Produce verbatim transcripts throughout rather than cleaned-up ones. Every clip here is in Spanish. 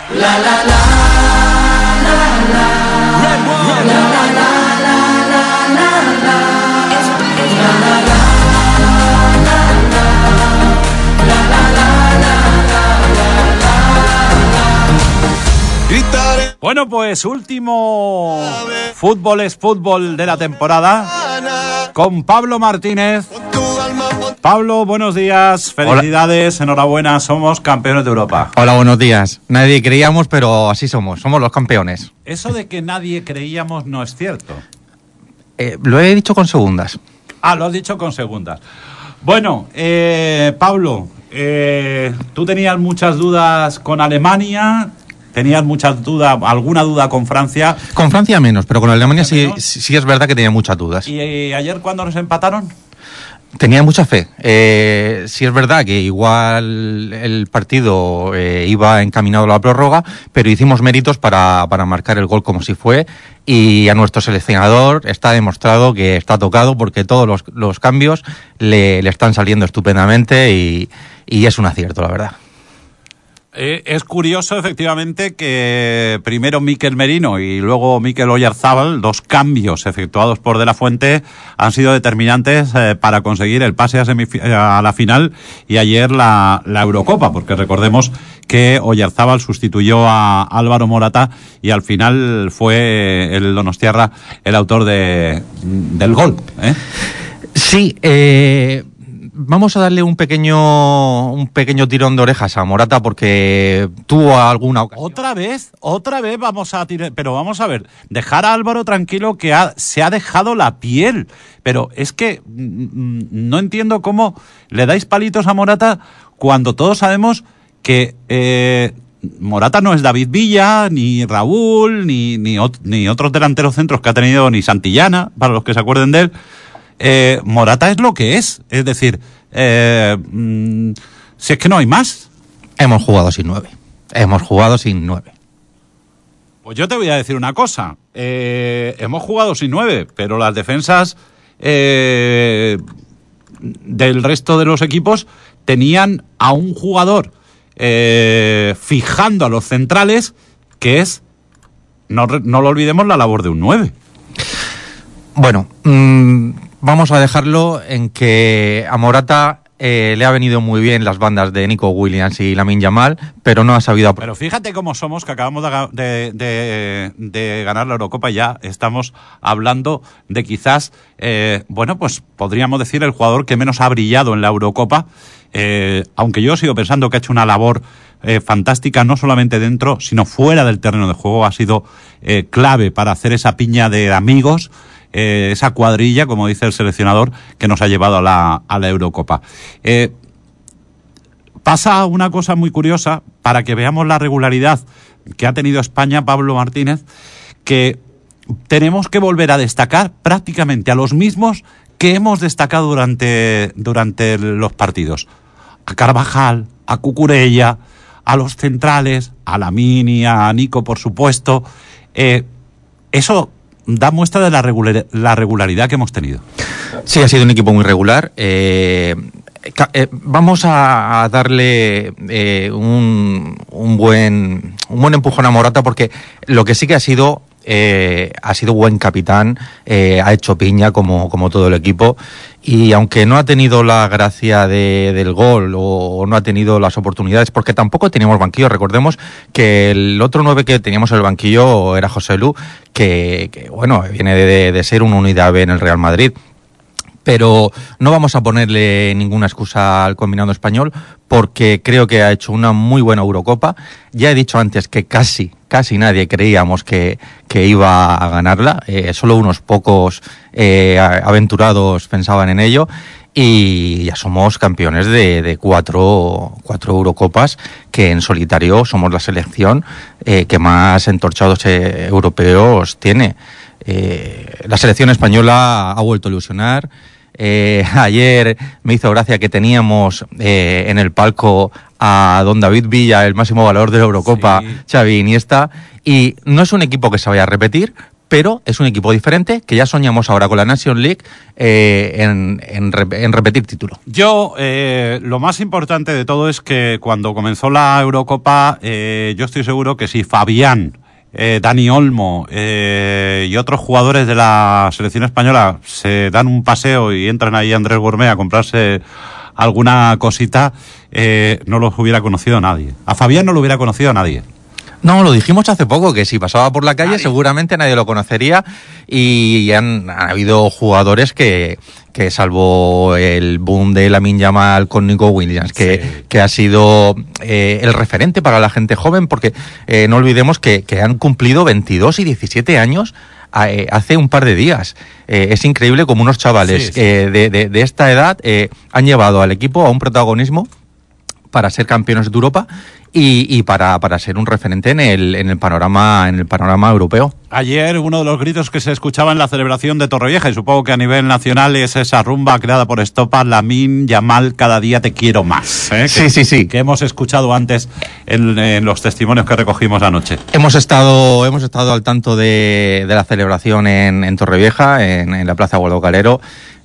La la la la la. Red One. La la la la la la la. La la la la la. La la la la la la. Gritaré. Bueno, pues último Fútbol es Fútbol de la temporada con Pablo Martínez. Pablo, buenos días, felicidades, Hola. Enhorabuena, somos campeones de Europa. Hola, buenos días. Nadie creíamos, pero así somos, somos los campeones. Eso de que nadie creíamos no es cierto. Eh, lo he dicho con segundas. Ah, lo has dicho con segundas. Bueno, eh, Pablo, eh, tú tenías muchas dudas con Alemania... ¿Tenías muchas dudas, alguna duda con Francia? Con Francia menos, pero con Alemania sí, sí es verdad que tenía muchas dudas. ¿Y eh, ayer cuándo nos empataron? Tenía mucha fe. Eh, sí es verdad que igual el partido eh, iba encaminado a la prórroga, pero hicimos méritos para, para marcar el gol como si fue, y a nuestro seleccionador está demostrado que está tocado porque todos los, los cambios le, le están saliendo estupendamente y, y es un acierto, la verdad. Eh, es curioso, efectivamente, que primero Mikel Merino y luego Mikel Oyarzábal, dos cambios efectuados por De La Fuente, han sido determinantes eh, para conseguir el pase a, semif- a la final y ayer la, la Eurocopa, porque recordemos que Oyarzábal sustituyó a Álvaro Morata y al final fue el donostiarra el autor de, del gol. ¿eh? Sí, eh... Vamos a darle un pequeño un pequeño tirón de orejas a Morata porque tuvo alguna ocasión. Otra vez, otra vez vamos a tirar, pero vamos a ver, dejar a Álvaro tranquilo que ha, se ha dejado la piel, pero es que mm, no entiendo cómo le dais palitos a Morata cuando todos sabemos que eh, Morata no es David Villa, ni Raúl, ni, ni, ot- ni otros delanteros centros que ha tenido, ni Santillana, para los que se acuerden de él. Eh, Morata es lo que es, es decir, eh, mmm, si es que no hay más. Hemos jugado sin nueve, hemos jugado sin nueve. Pues yo te voy a decir una cosa, eh, hemos jugado sin nueve, pero las defensas eh, del resto de los equipos tenían a un jugador eh, fijando a los centrales, que es, no, no lo olvidemos, la labor de un nueve. Bueno, mmm, vamos a dejarlo en que a Morata eh, le ha venido muy bien las bandas de Nico Williams y Lamine Yamal, pero no ha sabido... Pero fíjate cómo somos, que acabamos de, de, de, de ganar la Eurocopa y ya estamos hablando de quizás, eh, bueno, pues podríamos decir el jugador que menos ha brillado en la Eurocopa, eh, aunque yo sigo pensando que ha hecho una labor eh, fantástica, no solamente dentro, sino fuera del terreno de juego. Ha sido eh, clave para hacer esa piña de amigos, Eh, esa cuadrilla, como dice el seleccionador, que nos ha llevado a la, a la Eurocopa. Eh, pasa una cosa muy curiosa, para que veamos la regularidad que ha tenido España, Pablo Martínez, que tenemos que volver a destacar prácticamente a los mismos que hemos destacado durante, durante los partidos. A Carvajal, a Cucurella, a los centrales, a Lamine, a Nico, por supuesto. Eh, eso da muestra de la, regular, la regularidad que hemos tenido. Sí, ha sido un equipo muy regular. Eh, eh, vamos a, a darle eh, un, un, buen, un buen empujón a Morata, porque lo que sí que ha sido... Eh, ha sido buen capitán, eh, ha hecho piña como, como todo el equipo, y aunque no ha tenido la gracia de, del gol o, o no ha tenido las oportunidades, porque tampoco teníamos banquillo. Recordemos que el otro nueve que teníamos en el banquillo era José Lu, que, que bueno, viene de, de ser una unidad B en el Real Madrid. Pero no vamos a ponerle ninguna excusa al combinado español, porque creo que ha hecho una muy buena Eurocopa. Ya he dicho antes que casi, casi nadie creíamos que, que iba a ganarla. Eh, solo unos pocos eh, aventurados pensaban en ello. Y ya somos campeones de, de cuatro, cuatro Eurocopas, que en solitario somos la selección eh, que más entorchados eh, europeos tiene. Eh, la selección española ha vuelto a ilusionar. Eh, ayer me hizo gracia que teníamos eh, en el palco a don David Villa, el máximo valor de la Eurocopa, sí. Xavi Iniesta, y no es un equipo que se vaya a repetir, pero es un equipo diferente que ya soñamos ahora con la Nations League eh, en, en, en repetir título. Yo, eh, lo más importante de todo es que cuando comenzó la Eurocopa, eh, yo estoy seguro que si Fabián, eh, Dani Olmo eh, y otros jugadores de la selección española se dan un paseo y entran ahí a Andrés Gourmet a comprarse alguna cosita, eh, no los hubiera conocido nadie. A Fabián no lo hubiera conocido nadie. No, lo dijimos hace poco, que si pasaba por la calle nadie. Seguramente nadie lo conocería, y han, han habido jugadores que, que salvo el boom de Lamine Yamal con Nico Williams, que, sí. que ha sido eh, el referente para la gente joven, porque eh, no olvidemos que, que han cumplido veintidós y diecisiete años eh, hace un par de días. Eh, es increíble como unos chavales sí, sí. Eh, de, de, de esta edad eh, han llevado al equipo a un protagonismo para ser campeones de Europa y, y para, para ser un referente en el, en el panorama, en el panorama europeo. Ayer uno de los gritos que se escuchaba en la celebración de Torrevieja, y supongo que a nivel nacional, es esa rumba creada por Estopa, Lamine Yamal, cada día te quiero más. ¿eh? Sí, que, sí, sí. Que hemos escuchado antes en, en los testimonios que recogimos anoche. Hemos estado, hemos estado al tanto de, de la celebración en, en Torrevieja, en, en la Plaza Guadalcanal.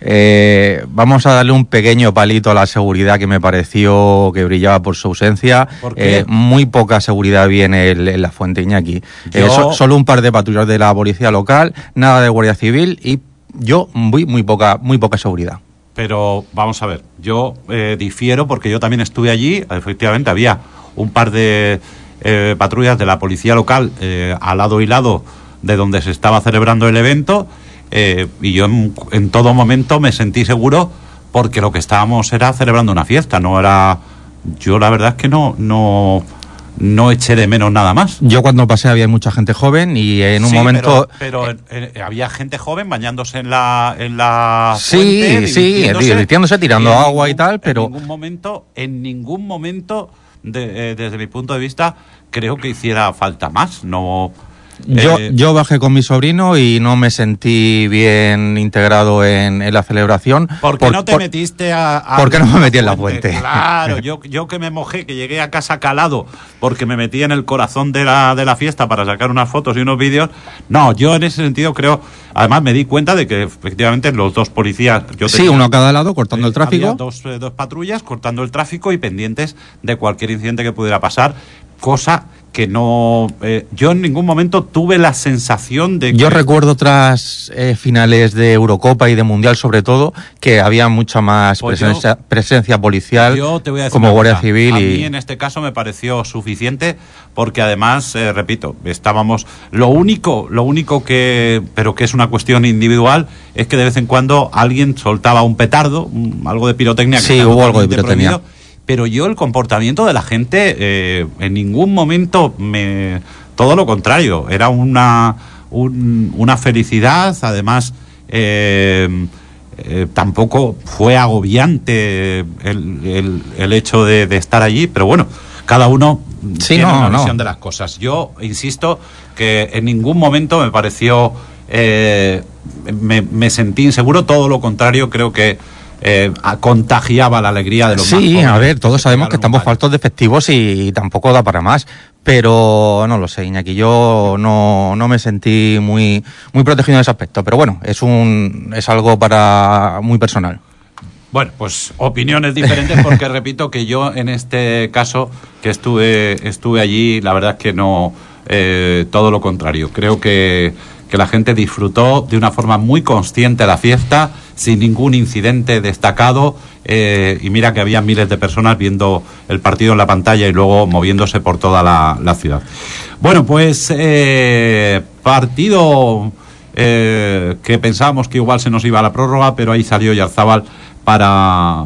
Eh, vamos a darle un pequeño palito a la seguridad, que me pareció que brillaba por su ausencia. ¿Por qué? Eh, muy poca seguridad vi en, el, en la Fuente, Iñaki. Yo... Eh, so, solo un par de patrullas de la policía local, nada de Guardia Civil, y yo muy, muy poca, muy poca seguridad. Pero vamos a ver, yo eh, difiero, porque yo también estuve allí. Efectivamente había un par de eh, patrullas de la policía local eh, al lado y lado de donde se estaba celebrando el evento. Eh, y yo en, en todo momento me sentí seguro, porque lo que estábamos era celebrando una fiesta, no era... Yo la verdad es que no no no eché de menos nada más. Yo cuando pasé había mucha gente joven y en un sí, momento... Pero, pero eh, eh, había gente joven bañándose en la, en la sí, fuente, sí, divirtiéndose, tirando y agua ningún, y tal, pero... En ningún momento, en ningún momento, de, eh, desde mi punto de vista, creo que hiciera falta más, no... Yo, eh, yo bajé con mi sobrino y no me sentí bien integrado en, en la celebración. ¿Por qué por, no te por, metiste a, a ¿Por qué no me metí en la fuente? Claro, yo, yo que me mojé, que llegué a casa calado porque me metí en el corazón de la, de la fiesta para sacar unas fotos y unos vídeos. No, yo en ese sentido creo... Además me di cuenta de que efectivamente los dos policías... Yo sí, tenía, uno a cada lado cortando eh, el tráfico. Había dos, eh, dos patrullas cortando el tráfico y pendientes de cualquier incidente que pudiera pasar. Cosa que no... Eh, yo en ningún momento tuve la sensación de que... Yo recuerdo otras eh, finales de Eurocopa y de Mundial, sobre todo, que había mucha más pues presencia, yo, presencia policial, yo te voy a decir como Guardia cosa. Civil. A y... mí en este caso me pareció suficiente, porque además, eh, repito, estábamos... Lo único, lo único que... pero que es una cuestión individual, es que de vez en cuando alguien soltaba un petardo, un, algo de pirotecnia. Que sí, hubo algo de pirotecnia. Prohibido. Pero yo el comportamiento de la gente eh, en ningún momento me... Todo lo contrario, era una, un, una felicidad, además eh, eh, tampoco fue agobiante el, el, el hecho de, de estar allí, pero bueno, cada uno sí, tiene no, una no. visión de las cosas. Yo insisto que en ningún momento me pareció... Eh, me, me sentí inseguro, todo lo contrario, creo que Eh, contagiaba la alegría de los sí, más jóvenes. A ver, todos sabemos que estamos faltos de efectivos y, y tampoco da para más, pero no lo sé, Iñaki, yo no, no me sentí muy, muy protegido en ese aspecto, pero bueno, es un es algo para muy personal. Bueno, pues opiniones diferentes, porque repito que yo en este caso que estuve estuve allí, la verdad es que no, eh, todo lo contrario, creo que que la gente disfrutó de una forma muy consciente la fiesta, sin ningún incidente destacado, eh, y mira que había miles de personas viendo el partido en la pantalla y luego moviéndose por toda la, la ciudad. Bueno, pues eh, partido eh, que pensábamos que igual se nos iba a la prórroga, pero ahí salió Yarzábal para,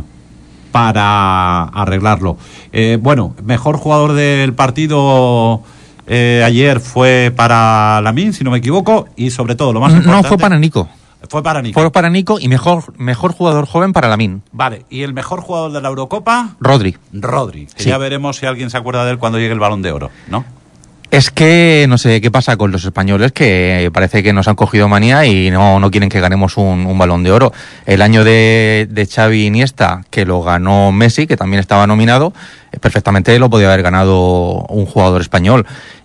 para arreglarlo. Eh, bueno, mejor jugador del partido... Eh, ayer fue para Lamine, si no me equivoco, y sobre todo lo más importante... No, fue para Nico. Fue para Nico. Fue para Nico y mejor, mejor jugador joven para Lamine. Vale, ¿y el mejor jugador de la Eurocopa? Rodri. Rodri, que sí. Ya veremos si alguien se acuerda de él cuando llegue el Balón de Oro, ¿no? Es que no sé qué pasa con los españoles, que parece que nos han cogido manía y no, no quieren que ganemos un, un Balón de Oro. El año de, de Xavi Iniesta, que lo ganó Messi, que también estaba nominado, perfectamente lo podía haber ganado un jugador español.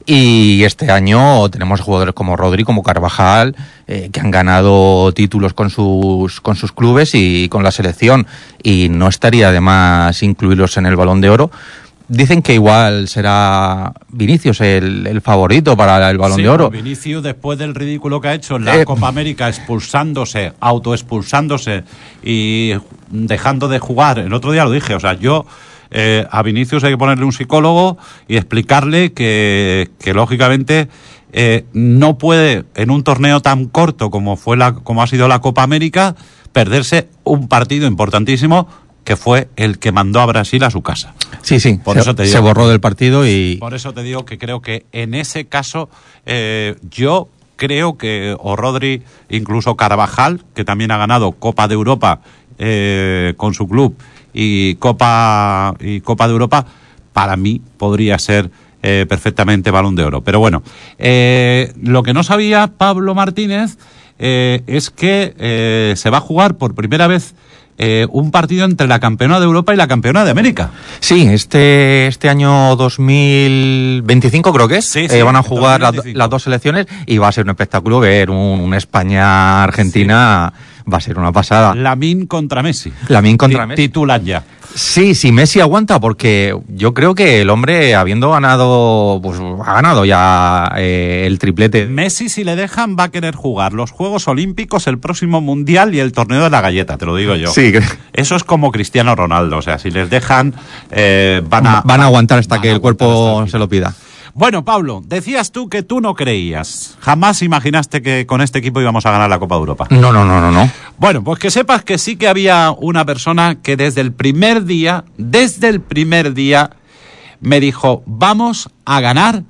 Y este año tenemos jugadores como Rodri, como Carvajal, eh, que han ganado títulos con sus con sus clubes y con la selección, y no estaría de más incluirlos en el Balón de Oro. Dicen que igual será Vinicius el, el favorito para el Balón sí, de Oro. Vinicius, después del ridículo que ha hecho en la Eh, Copa América, expulsándose, autoexpulsándose y dejando de jugar. El otro día lo dije, o sea, yo eh, a Vinicius hay que ponerle un psicólogo y explicarle que, que lógicamente eh, no puede, en un torneo tan corto como fue la, como ha sido la Copa América, perderse un partido importantísimo, que fue el que mandó a Brasil a su casa. Sí, sí, Por se, eso te digo, se borró del partido y... Por eso te digo que creo que en ese caso eh, yo creo que o Rodri, incluso Carvajal, que también ha ganado Copa de Europa eh, con su club y Copa y Copa de Europa, para mí podría ser eh, perfectamente Balón de Oro. Pero bueno, eh, lo que no sabía Pablo Martínez eh, es que eh, se va a jugar por primera vez Eh, un partido entre la campeona de Europa y la campeona de América. Sí, este este año dos mil veinticinco creo que es, Sí, sí, eh, van a jugar las, dos mil veinticinco. las dos selecciones y va a ser un espectáculo ver un, un España-Argentina, sí. Va a ser una pasada. Lamine contra Messi. Lamine contra T- Messi. Titulan ya. Sí, sí, Messi aguanta porque yo creo que el hombre, habiendo ganado, pues ha ganado ya eh, el triplete. Messi, si le dejan, va a querer jugar los Juegos Olímpicos, el próximo Mundial y el torneo de la galleta, te lo digo yo. Sí. Eso es como Cristiano Ronaldo, o sea, si les dejan, eh, van a... Van a aguantar hasta van que a el cuerpo aguantar hasta se lo pida. Bueno, Pablo, decías tú que tú no creías, jamás imaginaste que con este equipo íbamos a ganar la Copa de Europa. No, no, no, no, no. Bueno, pues que sepas que sí que había una persona que desde el primer día, desde el primer día, me dijo, vamos a ganar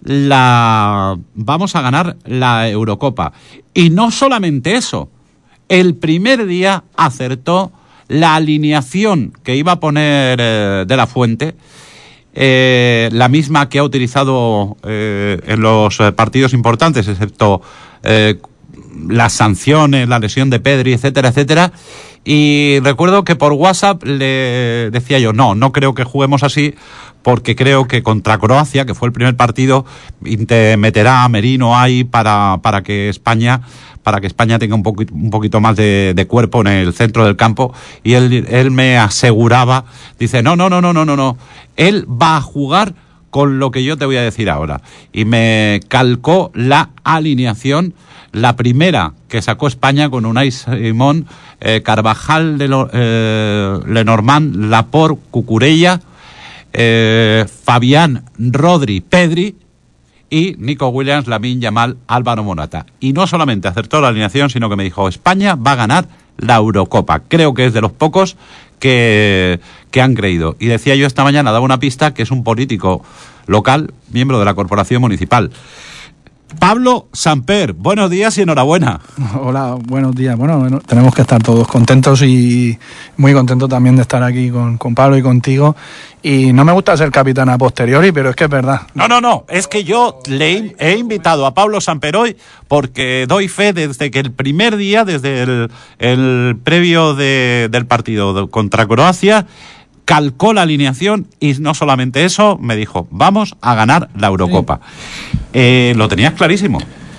la, vamos a ganar la Eurocopa. Y no solamente eso, el primer día acertó la alineación que iba a poner eh, De la Fuente, eh, la misma que ha utilizado eh, en los eh, partidos importantes, excepto eh, las sanciones, la lesión de Pedri, etcétera, etcétera. Y recuerdo que por WhatsApp le decía yo, no, no creo que juguemos así, porque creo que contra Croacia, que fue el primer partido, te meterá a Merino ahí para, para que España para que España tenga un poquito, un poquito más de, de cuerpo en el centro del campo. Y él, él me aseguraba, dice, no, no, no, no, no, no, no, él va a jugar con lo que yo te voy a decir ahora. Y me calcó la alineación, la primera que sacó España con Unai Simón, eh, Carvajal, de lo, eh, Lenormand, Laporte, Cucurella, eh, Fabián, Rodri, Pedri y Nico Williams, Lamine Yamal, Álvaro Morata. Y no solamente acertó la alineación, sino que me dijo, España va a ganar la Eurocopa. Creo que es de los pocos que, que han creído. Y decía yo esta mañana, daba una pista, que es un político local, miembro de la corporación municipal. Pablo Samper, buenos días y enhorabuena. Hola, buenos días. Bueno, bueno, tenemos que estar todos contentos y muy contentos también de estar aquí con, con Pablo y contigo. Y no me gusta ser capitán a posteriori, pero es que es verdad. No, no, no, es que yo le he invitado a Pablo Samper hoy porque doy fe desde que el primer día, desde el, el previo de, del partido contra Croacia, calcó la alineación y no solamente eso, me dijo, vamos a ganar la Eurocopa. Sí. Eh, ¿Lo tenías clarísimo?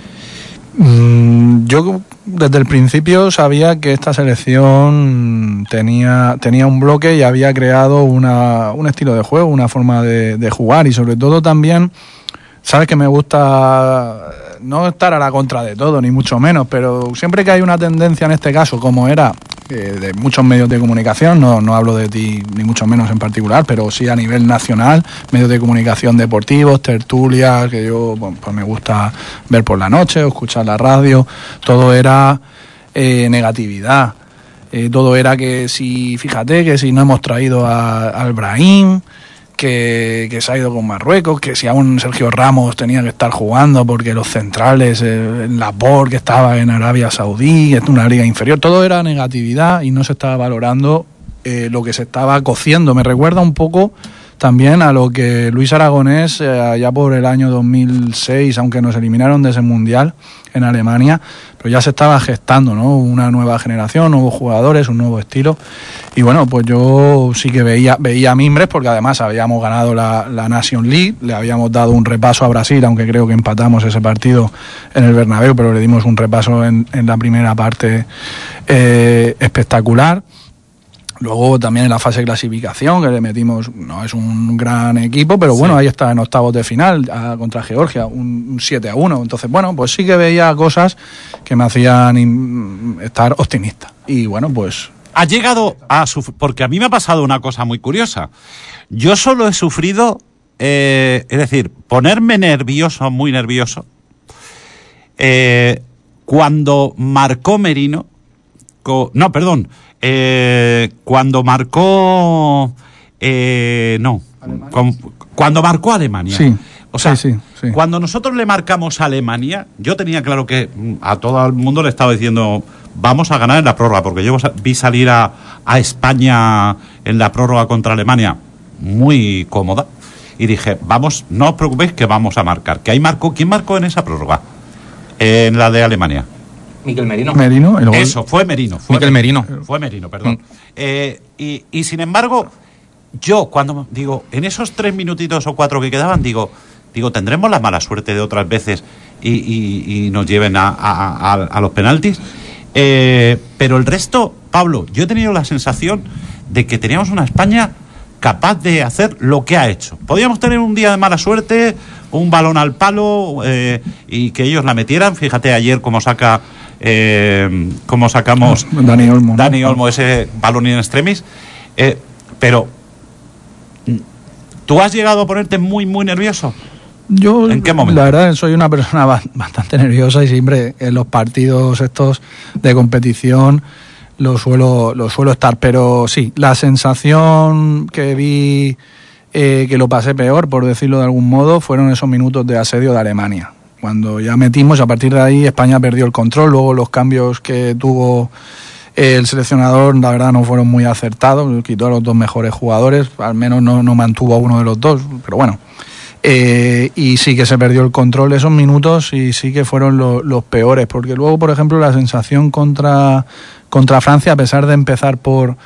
Mm, yo desde el principio sabía que esta selección tenía, tenía un bloque y había creado una, un estilo de juego, una forma de, de jugar y sobre todo también, sabes que me gusta no estar a la contra de todo, ni mucho menos, pero siempre que hay una tendencia en este caso, como era eh, de muchos medios de comunicación, no, no hablo de ti ni mucho menos en particular, pero sí a nivel nacional, medios de comunicación deportivos, tertulias, que yo bueno, pues me gusta ver por la noche o escuchar la radio, todo era eh, negatividad, eh, todo era que si, fíjate, que si no hemos traído a, al Brahim, Que, que se ha ido con Marruecos, que si aún Sergio Ramos tenía que estar jugando porque los centrales, eh, Laporte que estaba en Arabia Saudí, que es una liga inferior, todo era negatividad y no se estaba valorando eh, lo que se estaba cociendo. Me recuerda un poco también a lo que Luis Aragonés, eh, allá por el año dos mil seis, aunque nos eliminaron de ese Mundial en Alemania, pero ya se estaba gestando, ¿no? Una nueva generación, nuevos jugadores, un nuevo estilo. Y bueno, pues yo sí que veía, veía mimbres, porque además habíamos ganado la, la Nation League, le habíamos dado un repaso a Brasil, aunque creo que empatamos ese partido en el Bernabéu, pero le dimos un repaso en, en la primera parte eh, espectacular. Luego también en la fase de clasificación, que le metimos, no es un gran equipo, pero bueno, sí, ahí está en octavos de final a, contra Georgia, un, un siete a uno. Entonces, bueno, pues sí que veía cosas que me hacían in, estar optimista. Y bueno, pues... Ha llegado a sufrir, porque a mí me ha pasado una cosa muy curiosa. Yo solo he sufrido, eh, es decir, ponerme nervioso, muy nervioso, eh, cuando marcó Merino, co, no, perdón, Eh, cuando marcó eh, no con, cuando marcó Alemania, sí, o sea, sí, sí, sí. Cuando nosotros le marcamos a Alemania, yo tenía claro que a todo el mundo le estaba diciendo vamos a ganar en la prórroga, porque yo vi salir a, a España en la prórroga contra Alemania muy cómoda y dije, vamos, no os preocupéis que vamos a marcar, que ahí marcó. ¿Quién marcó en esa prórroga? Eh, en la de Alemania. Miquel Merino. Merino, el gol. Eso, fue Merino. Fue Miquel Merino. Fue Merino, perdón. Mm. Eh, y, y sin embargo, yo cuando digo, en esos tres minutitos o cuatro que quedaban, digo, digo, tendremos la mala suerte de otras veces y, y, y nos lleven a, a, a, a los penaltis. Eh, pero el resto, Pablo, yo he tenido la sensación de que teníamos una España capaz de hacer lo que ha hecho. Podíamos tener un día de mala suerte, un balón al palo eh, y que ellos la metieran. Fíjate ayer cómo saca... Eh, como sacamos Dani Olmo, ¿no? Dani Olmo ese balón in extremis, eh, pero ¿tú has llegado a ponerte muy muy nervioso? Yo, ¿en qué momento? La verdad, soy una persona bastante nerviosa y siempre en los partidos estos de competición lo suelo, lo suelo estar, pero sí, la sensación que vi eh, que lo pasé peor, por decirlo de algún modo, fueron esos minutos de asedio de Alemania. Cuando ya metimos, a partir de ahí España perdió el control, luego los cambios que tuvo el seleccionador, la verdad, no fueron muy acertados, quitó a los dos mejores jugadores, al menos no, no mantuvo a uno de los dos, pero bueno, eh, y sí que se perdió el control esos minutos y sí que fueron lo, los peores, porque luego, por ejemplo, la sensación contra, contra Francia, a pesar de empezar por,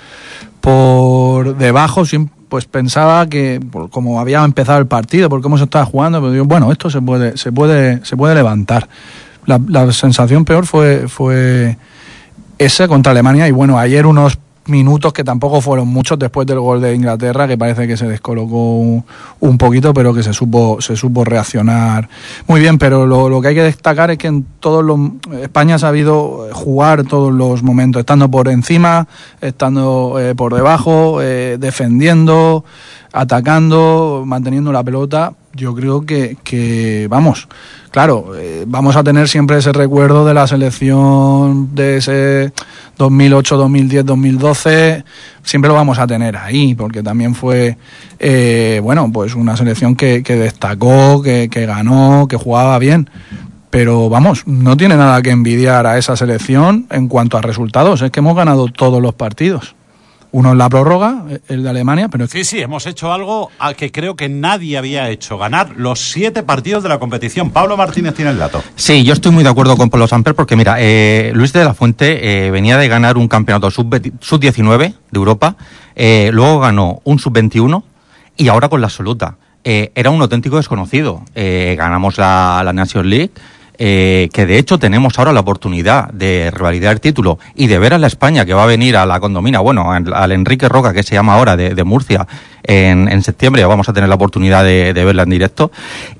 por debajo, siempre pues pensaba que, como había empezado el partido, por cómo se estaba jugando, pero digo, bueno, esto se puede, se puede, se puede levantar. La, la sensación peor fue, fue ese contra Alemania, y bueno, ayer unos minutos que tampoco fueron muchos después del gol de Inglaterra, que parece que se descolocó un, un poquito, pero que se supo, se supo reaccionar muy bien. Pero lo, lo que hay que destacar es que en todos los España ha sabido jugar todos los momentos, estando por encima, estando eh, por debajo, eh, defendiendo, atacando, manteniendo la pelota. Yo creo que, que vamos, claro, eh, vamos a tener siempre ese recuerdo de la selección de ese dos mil ocho, dos mil diez, dos mil doce, siempre lo vamos a tener ahí, porque también fue, eh, bueno, pues una selección que, que destacó, que, que ganó, que jugaba bien. Pero vamos, no tiene nada que envidiar a esa selección en cuanto a resultados, es que hemos ganado todos los partidos. Uno en la prórroga, el de Alemania, pero... Sí, sí, hemos hecho algo a que creo que nadie había hecho, ganar los siete partidos de la competición. Pablo Martínez tiene el dato. Sí, yo estoy muy de acuerdo con Pablo Samper porque, mira, eh, Luis de la Fuente eh, venía de ganar un campeonato sub diecinueve de Europa, eh, luego ganó un sub veintiuno y ahora con la absoluta. Eh, era un auténtico desconocido. Eh, ganamos la, la Nations League, Eh, que de hecho tenemos ahora la oportunidad de revalidar el título y de ver a la España que va a venir a la Condomina, bueno, al, al Enrique Roca, que se llama ahora, de, de Murcia, en, en septiembre, vamos a tener la oportunidad de, de verla en directo.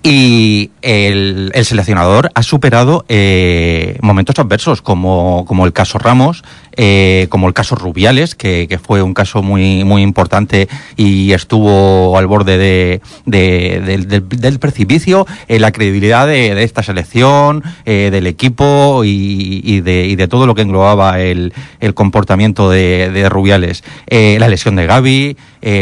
Y el, el seleccionador ha superado eh, momentos adversos, como, como el caso Ramos, eh, como el caso Rubiales, que, que fue un caso muy, muy importante y estuvo al borde de, de, de, de, del precipicio, eh, la credibilidad de, de esta selección, Eh, del equipo y, y, de, y de todo lo que englobaba el, el comportamiento de, de Rubiales. Eh, la lesión de Gavi, eh, la falta de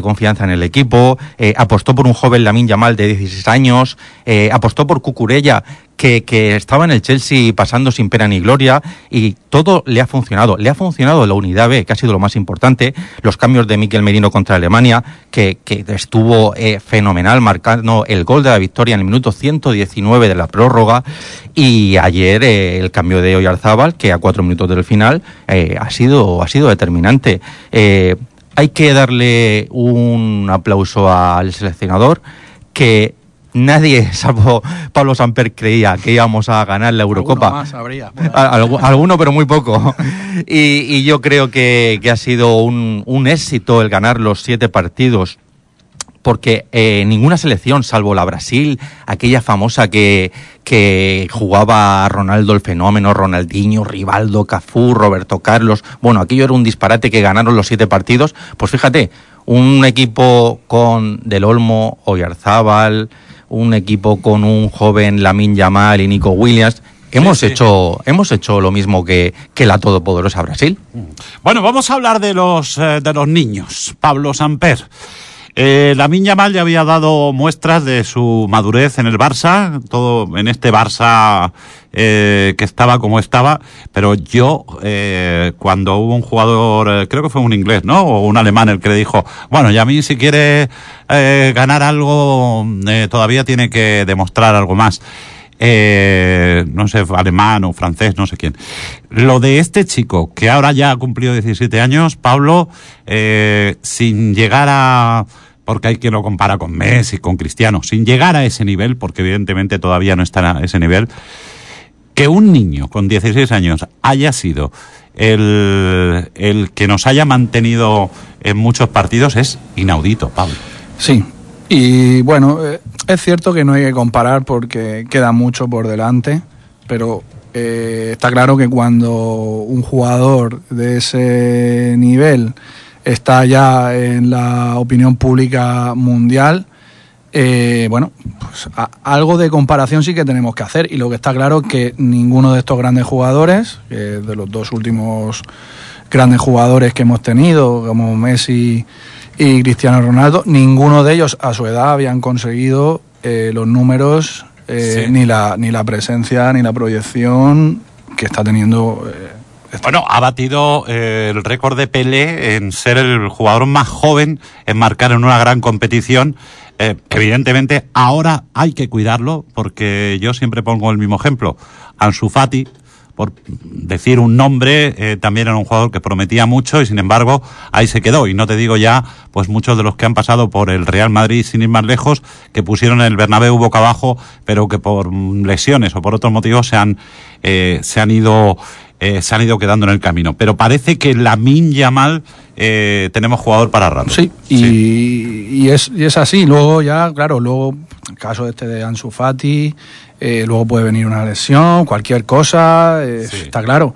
de confianza en el equipo, eh, apostó por un joven Lamine Yamal de dieciséis años, eh, apostó por Cucurella, que, que estaba en el Chelsea pasando sin pena ni gloria, y todo le ha funcionado. Le ha funcionado la unidad B, que ha sido lo más importante, los cambios de Mikel Merino contra Alemania, que, que estuvo eh, fenomenal, marcando el gol de la victoria en el minuto ciento diecinueve de la prórroga, y ayer eh, el cambio de Oyarzábal, que a cuatro minutos del final eh, ha sido ha sido determinante. Eh, hay que darle un aplauso al seleccionador, que nadie, salvo Pablo Samper, creía que íbamos a ganar la Eurocopa. Alguno más habría. Algu- alguno, pero muy poco. Y, y yo creo que, que ha sido un, un éxito el ganar los siete partidos, porque eh, ninguna selección, salvo la Brasil, aquella famosa que, que jugaba Ronaldo el Fenómeno, Ronaldinho, Rivaldo, Cafú, Roberto Carlos, bueno, aquello era un disparate, que ganaron los siete partidos. Pues fíjate, un equipo con Del Olmo, Oyarzábal, un equipo con un joven Lamine Yamal y Nico Williams. Hemos sí, sí. hecho hemos hecho lo mismo que, que la todopoderosa Brasil. Bueno, vamos a hablar de los, eh, de los niños. Pablo Samper. Eh, Lamine Yamal ya había dado muestras de su madurez en el Barça, todo en este Barça eh, que estaba como estaba, pero yo, eh, cuando hubo un jugador, eh, creo que fue un inglés, ¿no? O un alemán el que le dijo, bueno, Yamin, si quiere eh, ganar algo, eh, todavía tiene que demostrar algo más. Eh, no sé, alemán o francés, no sé quién. Lo de este chico, que ahora ya ha cumplido diecisiete años, Pablo, eh, sin llegar a... porque hay quien lo compara con Messi, con Cristiano, sin llegar a ese nivel, porque evidentemente todavía no está a ese nivel, que un niño con dieciséis años haya sido el, el que nos haya mantenido en muchos partidos es inaudito, Pablo. Sí, y bueno, eh, es cierto que no hay que comparar porque queda mucho por delante, pero eh, está claro que cuando un jugador de ese nivel está ya en la opinión pública mundial, eh, bueno, pues a, algo de comparación sí que tenemos que hacer, y lo que está claro es que ninguno de estos grandes jugadores, eh, de los dos últimos grandes jugadores que hemos tenido, como Messi y Cristiano Ronaldo, ninguno de ellos a su edad habían conseguido eh, los números, eh, Sí. ni la ni la presencia, ni la proyección que está teniendo. Eh, esta- Bueno, ha batido eh, el récord de Pelé en ser el jugador más joven en marcar en una gran competición. Eh, evidentemente, ahora hay que cuidarlo, porque yo siempre pongo el mismo ejemplo. Ansu Fati, por decir un nombre, eh, también era un jugador que prometía mucho y sin embargo ahí se quedó. Y no te digo ya, pues muchos de los que han pasado por el Real Madrid, sin ir más lejos, que pusieron el Bernabéu boca abajo, pero que por lesiones o por otros motivos se han, eh, se han ido... Eh, se han ido quedando en el camino. Pero parece que Lamine Yamal eh, tenemos jugador para rato. Sí, y, y, es, y es así. Luego ya, claro, luego el caso este de Ansu Fati, eh, luego puede venir una lesión, cualquier cosa, eh, Sí. está claro.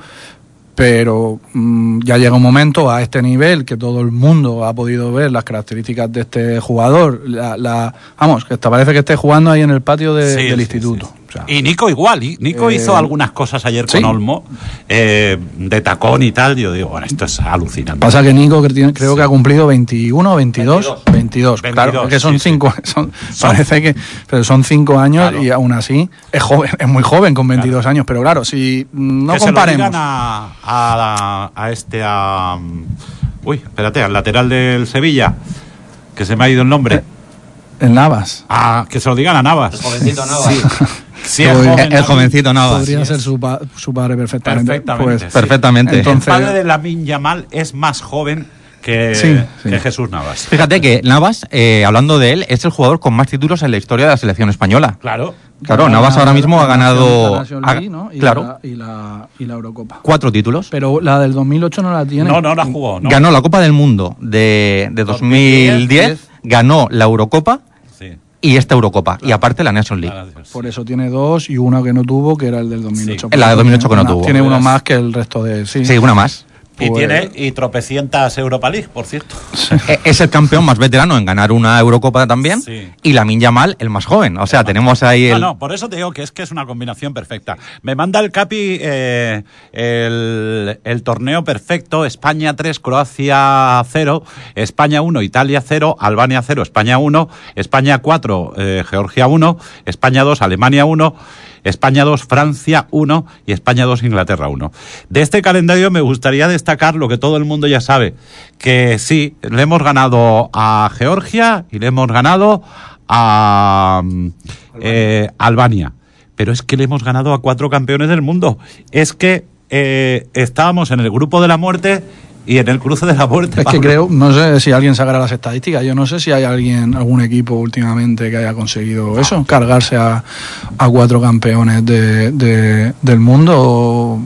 Pero mmm, ya llega un momento a este nivel que todo el mundo ha podido ver las características de este jugador. La, la, vamos, que te parece que esté jugando ahí en el patio de- Sí, del sí, instituto. sí, sí. O sea, Y Nico igual, y Nico Eh, hizo algunas cosas ayer sí. con Olmo, eh, de tacón y tal. Yo digo, bueno, esto es alucinante. pasa que Nico que tiene- creo Sí. que ha cumplido veintiuno o veintidós. veintidós, claro, veintidós, es que son sí, sí. cinco, son, Son- parece que, pero son cinco años Claro. y aún así es joven, es muy joven con veintidós años, pero claro, si no que se lo comparemos. digan a, a, a este, a... Uy, espérate, al lateral del Sevilla, que se me ha ido el nombre. El Navas. Ah, que se lo digan a Navas. El jovencito Navas. Sí. Sí, es El- joven, El, el jovencito Navas. Podría sí ser es. su, pa- su padre perfectamente. Perfectamente, Pues, sí. Perfectamente. Entonces- El padre de Lamine Yamal es más joven que, Sí, sí. que Jesús Navas. Fíjate que Navas, eh, hablando de él, es el jugador con más títulos en la historia de la selección española. Claro. Claro, Navas ahora mismo ha ganado la National League, ¿no? y, claro. la, y, la, y la Eurocopa. cuatro títulos. Pero la del dos mil ocho no la tiene. No, no la jugó. No. Ganó la Copa del Mundo de, de dos mil diez, ganó la Eurocopa Sí. y esta Eurocopa. Y aparte la National League. Por eso tiene dos y uno que no tuvo, que era el del dos mil ocho. Sí, la de dos mil ocho que no Una- tuvo. Tiene uno Verás. más que el resto de... Sí, Sí, una más. Y pues- tiene y tropecientas Europa League, por cierto. Eh, Es el campeón más veterano en ganar una Eurocopa también. Sí. Y Lamine Yamal, el más joven. O sea, tenemos ahí el... No, no, por eso te digo que es que es una combinación perfecta. Me manda el Capi eh, el, el torneo perfecto: España tres, Croacia cero, España uno, Italia cero, Albania cero, España uno, España cuatro, eh, Georgia uno, España dos, Alemania uno, España dos, Francia uno y España dos, Inglaterra uno. De este calendario me gustaría destacar lo que todo el mundo ya sabe, que sí, le hemos ganado a Georgia y le hemos ganado a eh, Albania, pero es que le hemos ganado a cuatro campeones del mundo. Es que eh, estábamos en el grupo de la muerte y en el cruce de la muerte. Es que Pablo. creo, no sé si alguien sacará las estadísticas, yo no sé si hay alguien, algún equipo últimamente que haya conseguido eso, cargarse a, a cuatro campeones de, de- del mundo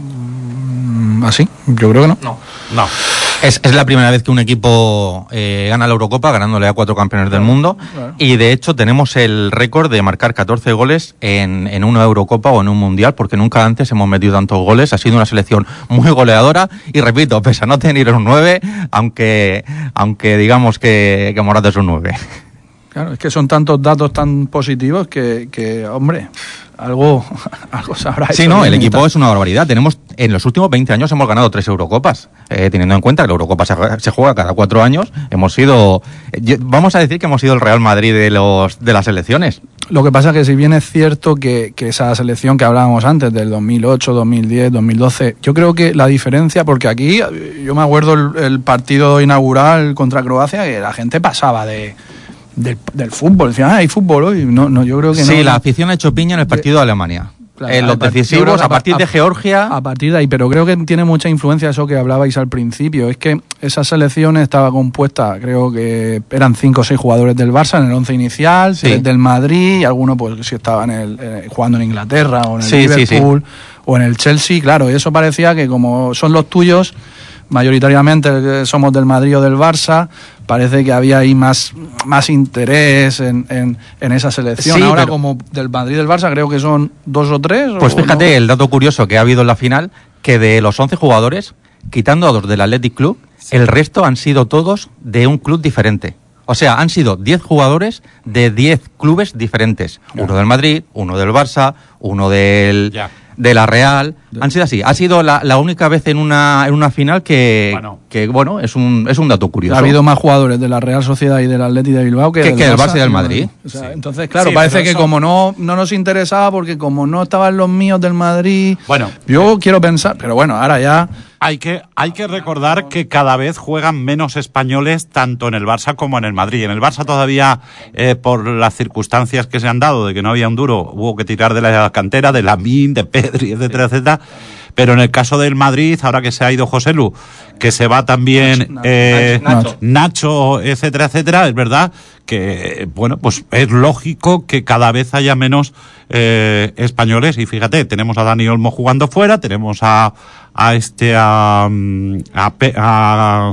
mm, así, yo creo que no. No. No. Es, es la primera vez que un equipo eh, gana la Eurocopa, ganándole a cuatro campeones del mundo. claro. Y de hecho tenemos el récord de marcar catorce goles en, en una Eurocopa o en un Mundial, porque nunca antes hemos metido tantos goles. Ha sido una selección muy goleadora. Y repito, pese a no tener un nueve, aunque, aunque digamos que, que Morata es un nueve. Claro, es que son tantos datos tan positivos que, que hombre, algo, algo sabrá. Sí, hecho no, bien el y equipo tal. es una barbaridad. Tenemos, en los últimos veinte años hemos ganado tres Eurocopas, eh, teniendo en cuenta que la Eurocopa se, se juega cada cuatro años. Hemos sido, eh, yo- vamos a decir que hemos sido el Real Madrid de los de las elecciones. Lo que pasa es que si bien es cierto que, que esa selección que hablábamos antes, del dos mil ocho, dos mil diez, dos mil doce, yo creo que la diferencia, porque aquí, eh, yo me acuerdo el, el partido inaugural contra Croacia, que la gente pasaba de del, del fútbol, decían, ah, hay fútbol hoy. No, no, yo creo que Sí, no. la afición ha hecho piña en el partido de Alemania. Claro, en los a par- yo creo decisivos, que a partir de a- Georgia. A partir de ahí, pero creo que tiene mucha influencia eso que hablabais al principio. Es que esa selección estaba compuesta, creo que eran cinco o seis jugadores del Barça en el once inicial, Sí. tres del Madrid, y algunos pues si estaban en el, eh, jugando en Inglaterra o en el Sí, sí, sí. Liverpool o en el Chelsea. Claro, eso parecía que como son los tuyos, mayoritariamente eh, somos del Madrid o del Barça, parece que había ahí más, más interés en, en, en esa selección. Sí, Ahora pero- como del Madrid y del Barça creo que son dos o tres. Pues o fíjate no. el dato curioso que ha habido en la final, que de los once jugadores, quitando a dos del Athletic Club, el resto han sido todos de un club diferente. O sea, han sido diez jugadores de diez clubes diferentes. Uno del Madrid, uno del Barça, uno del, Ya. de la Real. Han sido así. Ha sido la, la única vez en una, en una final que, Bueno. que bueno, es un, es un dato curioso. Ha habido más jugadores de la Real Sociedad y del Atleti de Bilbao que, Que- del que del Barça Barça y del del Madrid. O sea, Sí. entonces, claro, Sí, parece pero que eso- como no, no nos interesaba porque como no estaban los míos del Madrid, Bueno. yo quiero pensar, pero bueno, ahora ya Hay que, hay que recordar que cada vez juegan menos españoles tanto en el Barça como en el Madrid. En el Barça todavía, eh, por las circunstancias que se han dado, de que no había un duro, hubo que tirar de la cantera, de Lamine, de Pedri, etcétera, etcétera. Pero en el caso del Madrid, ahora que se ha ido José Lu, que se va también Nacho, eh, Nacho. Nacho, etcétera, etcétera, es verdad que, bueno, pues es lógico que cada vez haya menos eh, españoles. Y fíjate, tenemos a Dani Olmo jugando fuera, tenemos a, a este, a, mm, a, Pe- a,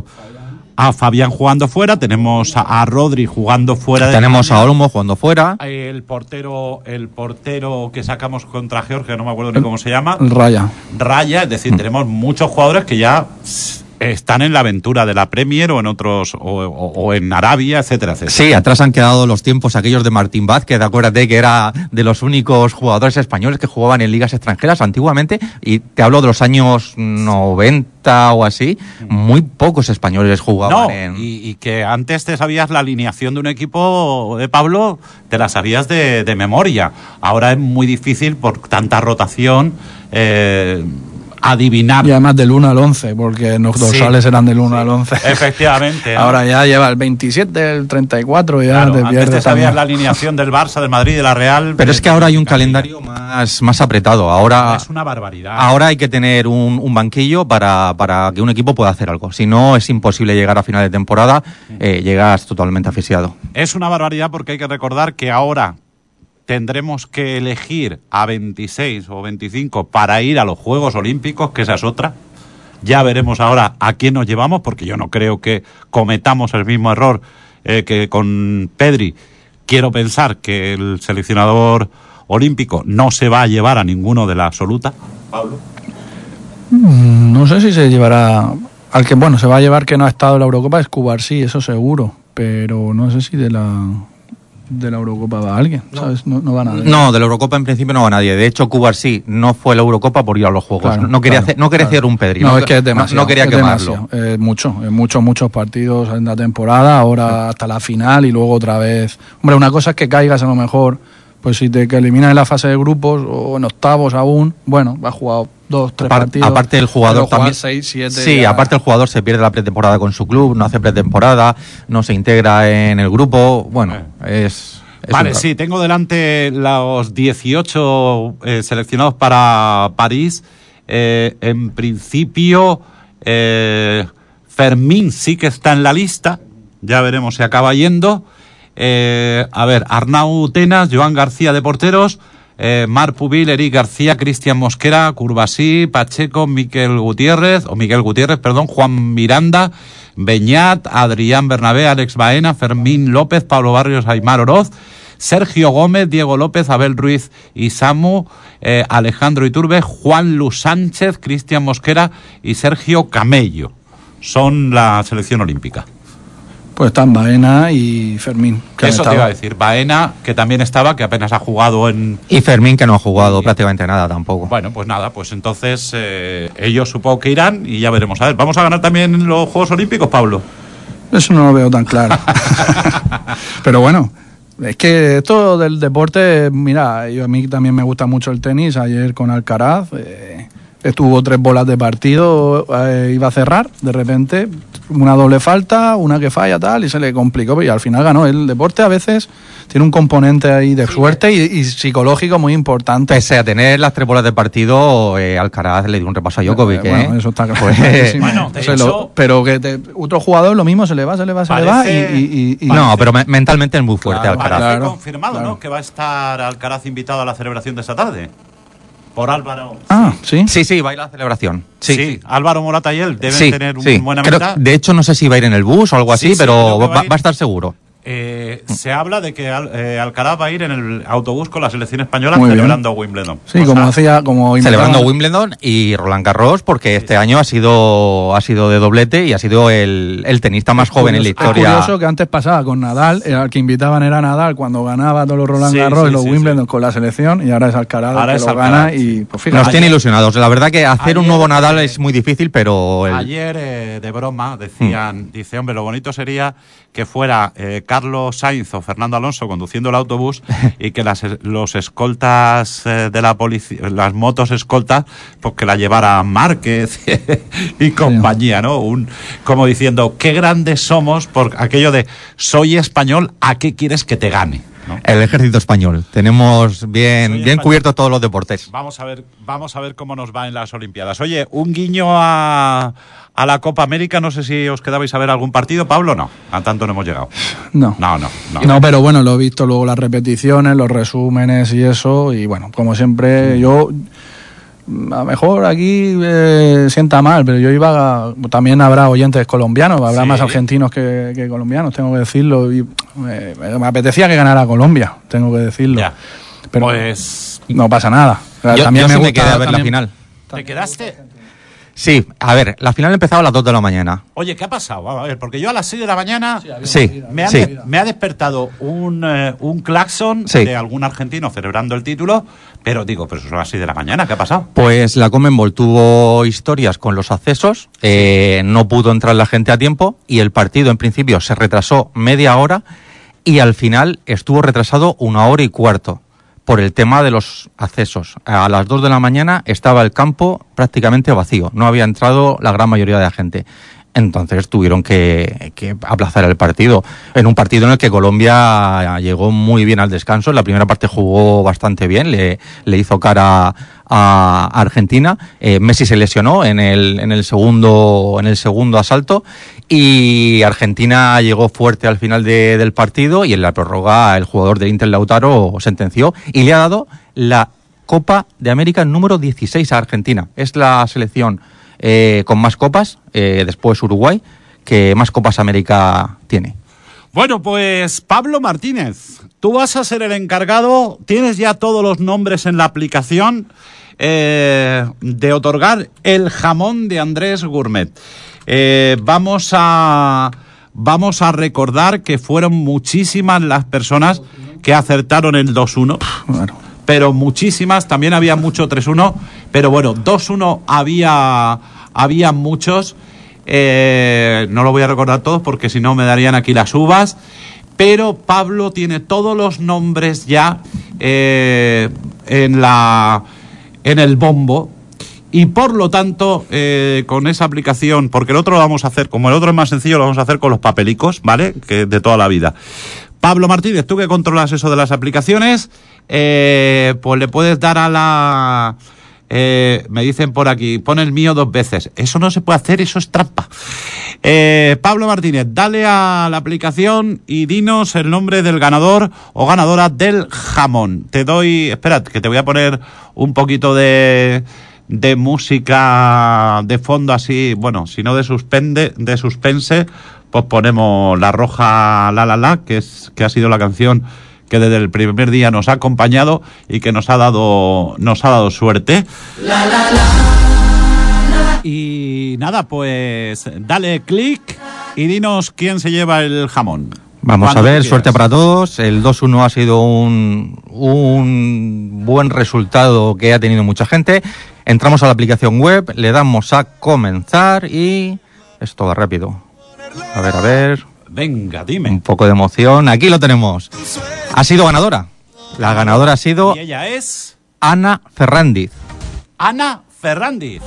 a Fabián jugando fuera, tenemos a, a Rodri jugando fuera de Tenemos España. a Olmo jugando fuera. El portero, el portero que sacamos contra Georgia, no me acuerdo ni cómo se llama, el Raya. Raya, es decir, tenemos muchos jugadores que ya están en la aventura de la Premier o en otros, o, o- o en Arabia, etcétera, etcétera. Sí, atrás han quedado los tiempos aquellos de Martín Vázquez, acuérdate que era de los únicos jugadores españoles que jugaban en ligas extranjeras antiguamente, y te hablo de los años noventa o así, muy pocos españoles jugaban No, en... y, y que antes te sabías la alineación de un equipo de Pablo, te la sabías de, de memoria. Ahora es muy difícil por tanta rotación eh, adivinar. Y además del uno al once, porque los Sí. dorsales eran del uno al once. Efectivamente. ¿no? Ahora ya lleva el veintisiete, el treinta y cuatro y ya Claro, te antes pierdes te sabías también. la alineación del Barça, del Madrid, de la Real. Pero es que ahora hay un Cantidad. calendario más, más apretado. Ahora, Es una barbaridad. ahora hay que tener un, un banquillo para, para que un equipo pueda hacer algo. Si no, es imposible llegar a final de temporada, eh, llegas totalmente asfixiado. Es una barbaridad porque hay que recordar que ahora tendremos que elegir a veintiséis o veinticinco para ir a los Juegos Olímpicos, que esa es otra. Ya veremos ahora a quién nos llevamos, porque yo no creo que cometamos el mismo error eh, que con Pedri. Quiero pensar que el seleccionador olímpico no se va a llevar a ninguno de la absoluta. Pablo. Mm, No sé si se llevará al que, bueno, se va a llevar que no ha estado en la Eurocopa es Cubarsí, eso seguro. Pero no sé si de la de la Eurocopa va alguien, ¿sabes? No, no va nadie. No, de la Eurocopa en principio no va nadie. De hecho, Cubarsí no fue a la Eurocopa por ir a los Juegos. Claro, no quería claro, hacer, no quería claro. hacer un Pedri. No, no, es que es demasiado. No, no quería es quemarlo. demasiado. Es mucho, es muchos, muchos partidos en la temporada, ahora hasta la final y luego otra vez. Hombre, una cosa es que caigas a lo mejor, pues si te que eliminas en la fase de grupos o en octavos aún, bueno, has jugado dos, tres Apar- partidos. aparte el jugador pero jugar también seis, siete, sí, ya- aparte el jugador se pierde la pretemporada con su club, no hace pretemporada, no se integra en el grupo. Bueno, es, es Vale, un- sí, tengo delante los dieciocho eh, seleccionados para París. Eh, en principio, eh, Fermín sí que está en la lista. Ya veremos si acaba yendo. Eh, a ver, Arnau Tenas, Joan García de porteros, eh, Marc Pubil, Eric García, Cristian Mosquera, Curbasí, Pacheco, Miquel Gutiérrez, o Miguel Gutiérrez, perdón, Juan Miranda, Beñat, Adrián Bernabé, Alex Baena, Fermín López, Pablo Barrios, Aimar Oroz, Sergio Gómez, Diego López, Abel Ruiz y Samu, eh, Alejandro Iturbe, Juan Lu Sánchez, Cristian Mosquera y Sergio Camello. Son la selección olímpica. Pues están Baena y Fermín. que han Eso te estado. iba a decir. Baena, que también estaba, que apenas ha jugado en... Y Fermín, que no ha jugado prácticamente nada tampoco. Bueno, pues nada, pues entonces eh, ellos supongo que irán y ya veremos. A ver, ¿vamos a ganar también los Juegos Olímpicos, Pablo? Eso no lo veo tan claro. Pero bueno, es que esto del deporte, mira, yo, a mí también me gusta mucho el tenis. Ayer con Alcaraz eh, estuvo tres bolas de partido, eh, iba a cerrar, de repente una doble falta, una que falla tal y se le complicó y al final ganó. El deporte a veces tiene un componente ahí de suerte y, y psicológico muy importante. Pese a tener las tres bolas de partido, eh, Alcaraz le dio un repaso a Djokovic. Eh, bueno, ¿eh? eso está Pues- clarísimo. Bueno, de Se hecho- lo- pero que te- otro jugador lo mismo, se le va, se le va, se le va Parece- y, y- y- y- No, pero me- mentalmente es muy fuerte Claro, Alcaraz. parece Claro, confirmado, claro. ¿no? Que va a estar Alcaraz invitado a la celebración de esta tarde. Por Álvaro. Ah, sí. Sí, sí, va a ir a la celebración. Sí, Sí, Álvaro Morata y él deben sí, tener sí. una buena Creo- amistad. de hecho, no sé si va a ir en el bus o algo así, Sí, sí, pero creo que va, va a ir. va a estar seguro. Eh, se habla de que Al- eh, Alcaraz va a ir en el autobús con la selección española Muy bien. celebrando Wimbledon. Sí, O como sea, hacía, como Celebrando invitaban- Wimbledon y Roland Garros, porque este año ha sido ha sido de doblete y ha sido el, el tenista más joven en la Es historia. curioso que antes pasaba con Nadal, el al que invitaban era Nadal cuando ganaba todos los Roland Sí, Garros sí, y los sí, Wimbledon sí. con la selección y ahora es Alcaraz el Ahora que es lo Alcaraz, gana sí. y pues fíjate. Nos tiene Ayer- ilusionados. La verdad que hacer un ayer, nuevo Nadal eh, es muy difícil, pero el- Ayer, eh, de broma, decían, dice, hombre, lo bonito sería que fuera eh, Carlos Sainz o Fernando Alonso conduciendo el autobús y que las, los escoltas eh, de la policía, las motos escoltas, pues que la llevara Márquez y compañía, ¿no? Un, como diciendo, qué grandes somos por aquello de soy español, ¿a qué quieres que te gane? ¿No? el ejército español. Tenemos Soy bien, bien español. cubiertos todos los deportes. Vamos a ver, vamos a ver cómo nos va en las Olimpiadas. Oye, un guiño a, a la Copa América, no sé si os quedabais a ver algún partido, Pablo, no, a tanto no hemos llegado. No. No, no, no. No, pero bueno, lo he visto luego las repeticiones, los resúmenes y eso. Y bueno, como siempre, yo. A lo mejor aquí eh, sienta mal, pero yo iba. A, también habrá oyentes colombianos, habrá Sí. más argentinos que, que colombianos, tengo que decirlo. Y me, me apetecía que ganara Colombia, tengo que decirlo. Ya. Pero Pues, no pasa nada. Yo, También yo sí me gusta- quedé a ver la también- final. ¿te quedaste? Sí, a ver, la final empezaba a las dos de la mañana. Oye, ¿qué ha pasado? A ver, porque yo a las seis de la mañana Sí, me ha, sí. me ha despertado un, eh, un claxon Sí. de algún argentino celebrando el título, pero digo, pero son las seis de la mañana, ¿qué ha pasado? Pues la Conmebol tuvo historias con los accesos, eh, no pudo entrar la gente a tiempo y el partido en principio se retrasó media hora y al final estuvo retrasado una hora y cuarto por el tema de los accesos. A las dos de la mañana estaba el campo prácticamente vacío, no había entrado la gran mayoría de la gente. Entonces tuvieron que, que aplazar el partido. En un partido en el que Colombia llegó muy bien al descanso. En la primera parte jugó bastante bien, le, le hizo cara a Argentina. Eh, Messi se lesionó en el, en el segundo, en el segundo asalto. Y Argentina llegó fuerte al final de- del partido. Y en la prórroga el jugador del Inter, Lautaro, sentenció y le ha dado la Copa de América número dieciséis a Argentina. Es la selección eh, con más copas, eh, después Uruguay, que más Copas América tiene. Bueno, pues Pablo Martínez, tú vas a ser el encargado, tienes ya todos los nombres en la aplicación eh, de otorgar el jamón de Andrés Gourmet. Eh, vamos a vamos a recordar que fueron muchísimas las personas que acertaron el dos uno. Bueno. Pero muchísimas, también había mucho tres uno, pero bueno, dos uno había, había muchos, eh, no lo voy a recordar todos porque si no me darían aquí las uvas, pero Pablo tiene todos los nombres ya eh, en, la, en el bombo, y por lo tanto, eh, con esa aplicación, porque el otro lo vamos a hacer, como el otro es más sencillo, lo vamos a hacer con los papelicos, ¿vale? Que de toda la vida. Pablo Martínez, tú que controlas eso de las aplicaciones, eh, pues le puedes dar a la... Eh, me dicen por aquí, pon el mío dos veces. Eso no se puede hacer, eso es trampa. Eh, Pablo Martínez, dale a la aplicación y dinos el nombre del ganador o ganadora del jamón. Te doy... Espera, que te voy a poner un poquito de... de música de fondo así, bueno, si no de suspende, de suspense, pues ponemos La Roja La La La, que es que ha sido la canción que desde el primer día nos ha acompañado y que nos ha dado nos ha dado suerte. La, la, la. Y nada, pues dale clic y dinos quién se lleva el jamón. Vamos a ver, quieras. Suerte para todos. El dos uno ha sido un, un buen resultado que ha tenido mucha gente. Entramos a la aplicación web, le damos a comenzar y esto va rápido. A ver, a ver. Venga, dime. Un poco de emoción. Aquí lo tenemos. Ha sido ganadora. La ganadora ha sido Y ella es Ana Ferrandiz. Ana Ferrandiz.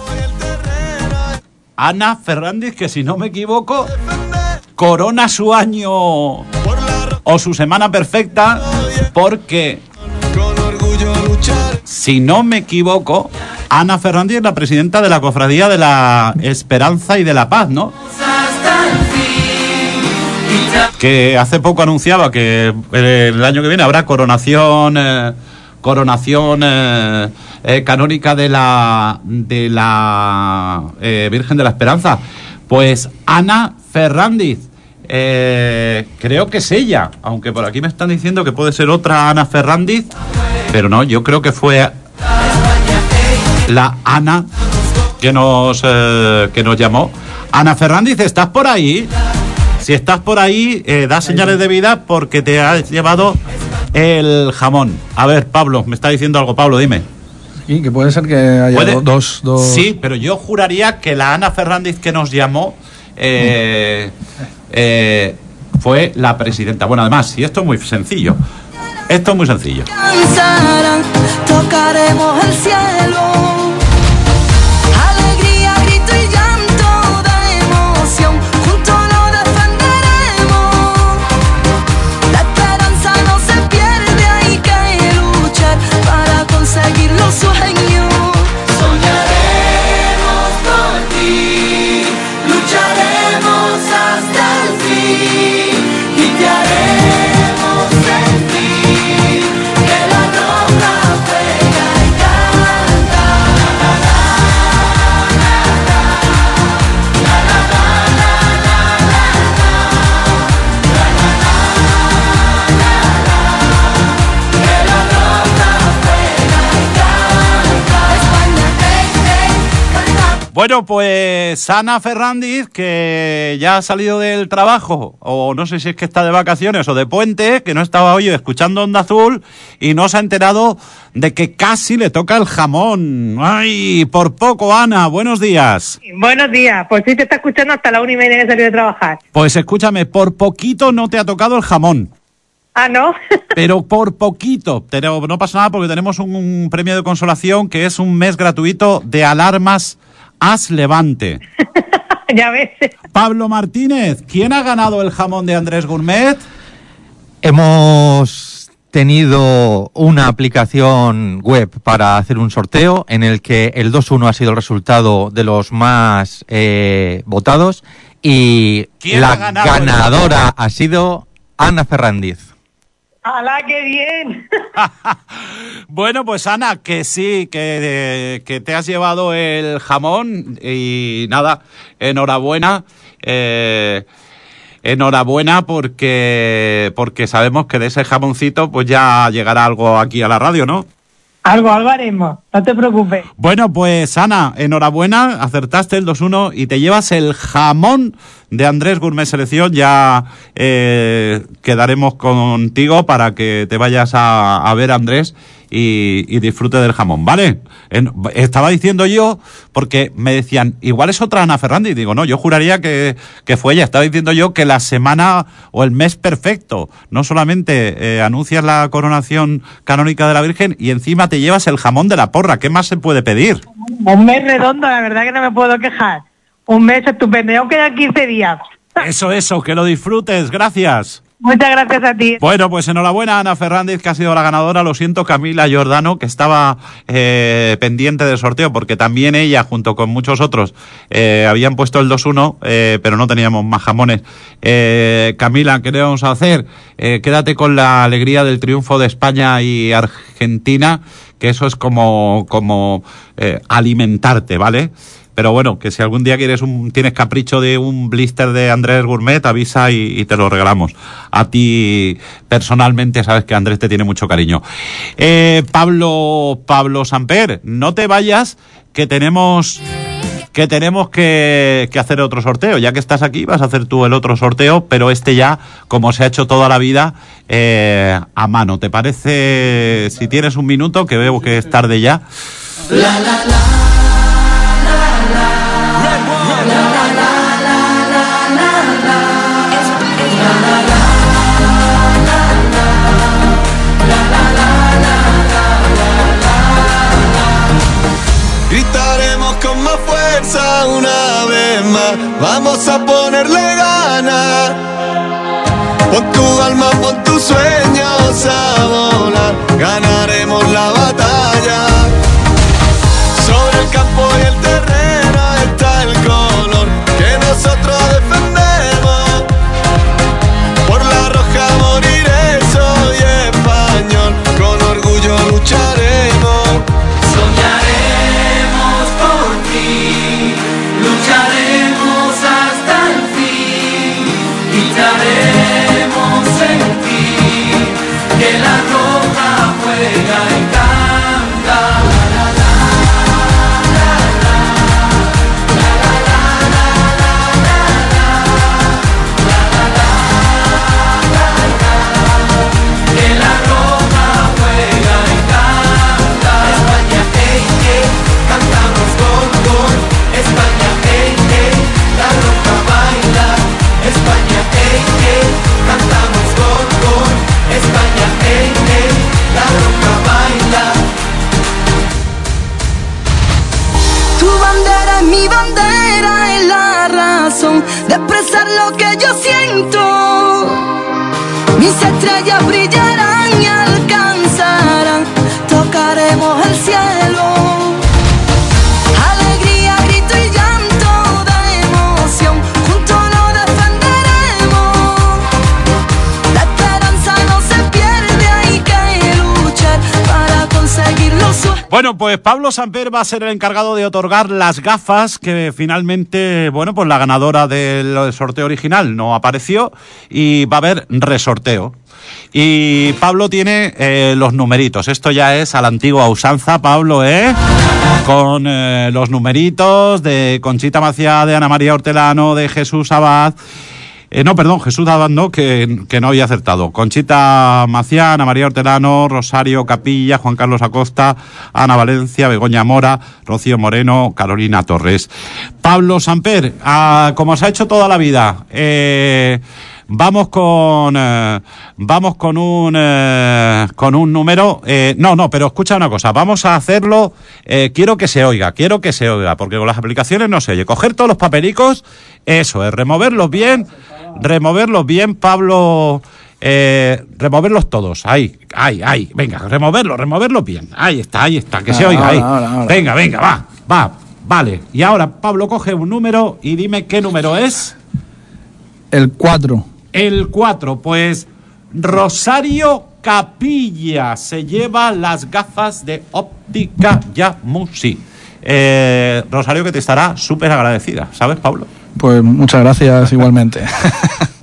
Ana Ferrandiz, que si no me equivoco, corona su año o su semana perfecta, porque, si no me equivoco, Ana Ferrandiz es la presidenta de la Cofradía de la Esperanza y de la Paz, ¿no? Que hace poco anunciaba que el año que viene habrá coronación eh, coronación eh, eh, canónica de la de la eh, Virgen de la Esperanza. Pues Ana Ferrandiz, eh, creo que es ella, aunque por aquí me están diciendo que puede ser otra Ana Ferrandiz, pero no, yo creo que fue la Ana que nos eh, que nos llamó. Ana Ferrandiz, ¿estás por ahí? Si estás por ahí, eh, da señales de vida porque te has llevado el jamón. A ver, Pablo, me está diciendo algo. Pablo, dime. Y que puede ser que haya ¿Puede? dos, dos... Sí, pero yo juraría que la Ana Ferrandiz que nos llamó eh, eh, fue la presidenta. Bueno, además, y esto es muy sencillo. Esto es muy sencillo. Cansarán, tocaremos el cielo. Alegría, grito y llanto de emoción. Juntos lo defenderemos. La esperanza no se pierde, hay que luchar para conseguir los sueños. Soñaremos por ti, lucharemos hasta el fin y te haremos sentir que la roca pega y canta. La, la, Bueno, pues Ana Ferrandiz, que ya ha salido del trabajo, o no sé si es que está de vacaciones o de puente, que no estaba hoy escuchando Onda Azul y no se ha enterado de que casi le toca el jamón. ¡Ay, por poco, Ana! Buenos días. Buenos días, pues sí te está escuchando hasta la una y media que salí de trabajar. Pues escúchame, por poquito no te ha tocado el jamón. Ah, ¿no? Pero por poquito. Pero no pasa nada porque tenemos un, un premio de consolación que es un mes gratuito de alarmas Haz Levante. Ya ves. Pablo Martínez, ¿quién ha ganado el jamón de Andrés Gourmet? Hemos tenido una aplicación web para hacer un sorteo en el que el dos uno ha sido el resultado de los más eh, votados y ¿Quién la ha ganado el ganadora jamón? ha sido Ana Ferrandiz. ¡Hala, qué bien! Bueno, pues Ana, que sí, que, que te has llevado el jamón y nada, enhorabuena. Eh, enhorabuena porque porque sabemos que de ese jamoncito pues ya llegará algo aquí a la radio, ¿no? Algo, algo haremos, no te preocupes. Bueno, pues Ana, enhorabuena, acertaste el dos uno y te llevas el jamón de Andrés Gourmet Selección. Ya eh, quedaremos contigo para que te vayas a, a ver a Andrés y, y disfrute del jamón, ¿vale? En, estaba diciendo yo, porque me decían, igual es otra Ana Ferrandi, y digo, no, yo juraría que, que fue ella. Estaba diciendo yo que la semana o el mes perfecto, no solamente eh, anuncias la coronación canónica de la Virgen y encima te llevas el jamón de la Porra. ¿Qué más se puede pedir? Un mes redondo, la verdad que no me puedo quejar. Un mes estupendo, aún quedan quince días. Eso, eso, que lo disfrutes, gracias. Muchas gracias a ti. Bueno, pues enhorabuena Ana Fernández, que ha sido la ganadora. Lo siento, Camila Giordano, que estaba eh, pendiente del sorteo, porque también ella, junto con muchos otros, eh, habían puesto el dos uno, eh, pero no teníamos más jamones. Eh, Camila, ¿qué le vamos a hacer? Eh, quédate con la alegría del triunfo de España y Argentina, que eso es como, como eh, alimentarte, ¿vale? Pero bueno, que si algún día quieres un, tienes capricho de un blister de Andrés Gourmet, avisa y, y te lo regalamos. A ti personalmente sabes que Andrés te tiene mucho cariño. Eh, Pablo, Pablo Samper, no te vayas, que tenemos que tenemos que, que hacer otro sorteo. Ya que estás aquí, vas a hacer tú el otro sorteo, pero este ya, como se ha hecho toda la vida, eh, a mano. ¿Te parece? Si tienes un minuto, que veo que es tarde ya. La la la. Gritaremos con más fuerza una vez más, vamos a ponerle ganas. Pon tu alma, pon tus sueños a volar, ganaremos la batalla. Sobre el campo y el terreno está el color que nosotros defendemos. Por la roja moriré, soy español, con orgullo lucharemos. Soñaremos por ti, lucharemos hasta el fin, gritaremos en ti, que la roja juega y canta. Mi bandera es la razón de expresar lo que yo siento. Mis estrellas brillarán y alcanzarán, tocaremos el cielo. Alegría, grito y llanto de emoción, juntos lo defenderemos. La esperanza no se pierde, hay que luchar para conseguir los sueños. Bueno, pues Pablo Samper va a ser el encargado de otorgar las gafas que finalmente, bueno, pues la ganadora del sorteo original no apareció y va a haber resorteo. Y Pablo tiene eh, los numeritos. Esto ya es a la antigua usanza, Pablo, ¿eh? Con eh, los numeritos de Conchita Maciá, de Ana María Hortelano, de Jesús Abad. Eh, no, perdón, Jesús Abad no, que, que no había acertado. Conchita Maciá, Ana María Hortelano, Rosario Capilla, Juan Carlos Acosta, Ana Valencia, Begoña Mora, Rocío Moreno, Carolina Torres. Pablo Samper, ah, como se ha hecho toda la vida, eh, vamos con eh, vamos con un eh, con un número. Eh, no, no, pero escucha una cosa, vamos a hacerlo. Eh, quiero que se oiga, quiero que se oiga, porque con las aplicaciones no se oye. Coger todos los papelicos, eso es, removerlos bien. Removerlos bien, Pablo, eh, removerlos todos, ahí, ahí, ahí, venga, removerlos, removerlos bien, ahí está, ahí está, que se oiga, ahí, ahora, ahora. venga, venga, va, va, vale, y ahora, Pablo, coge un número y dime qué número es. El cuatro. El cuatro, pues, Rosario Capilla se lleva las gafas de óptica Yamusi. Eh, Rosario, que te estará súper agradecida, ¿sabes, Pablo? Pues muchas gracias igualmente.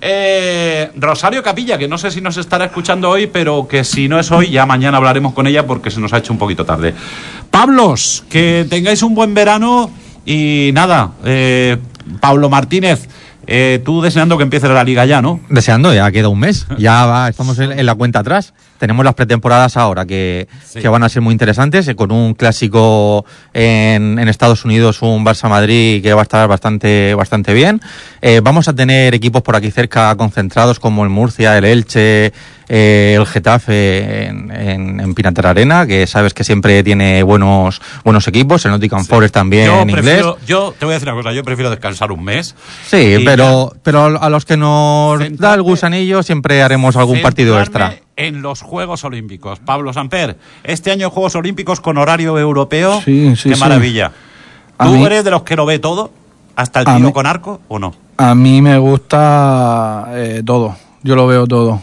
Eh, Rosario Capilla, que no sé si nos estará escuchando hoy, pero que si no es hoy, ya mañana hablaremos con ella porque se nos ha hecho un poquito tarde. Pablos, que tengáis un buen verano y nada, eh, Pablo Martínez, eh, tú deseando que empiece la liga ya, ¿no? Deseando, ya queda un mes, ya va, estamos en, en la cuenta atrás. Tenemos las pretemporadas ahora que, Sí. que van a ser muy interesantes, eh, con un clásico en, en Estados Unidos, un Barça-Madrid que va a estar bastante bastante bien. Eh, vamos a tener equipos por aquí cerca concentrados como el Murcia, el Elche, eh, el Getafe en, en, en Pinatar Arena, que sabes que siempre tiene buenos buenos equipos, el Nottingham Sí. Forest también Yo en inglés. prefiero, yo te voy a decir una cosa, yo prefiero descansar un mes. Sí, y pero, pero a los que nos da el Centrarme- gusanillo siempre haremos algún partido extra. centrarme en los Juegos Olímpicos. Pablo Samper, este año Juegos Olímpicos con horario europeo. Sí, sí, Qué sí. maravilla. A ¿Tú mí- eres de los que lo ve todo? ¿Hasta el A tiro mí- con arco o no? A mí me gusta eh, todo. Yo lo veo todo.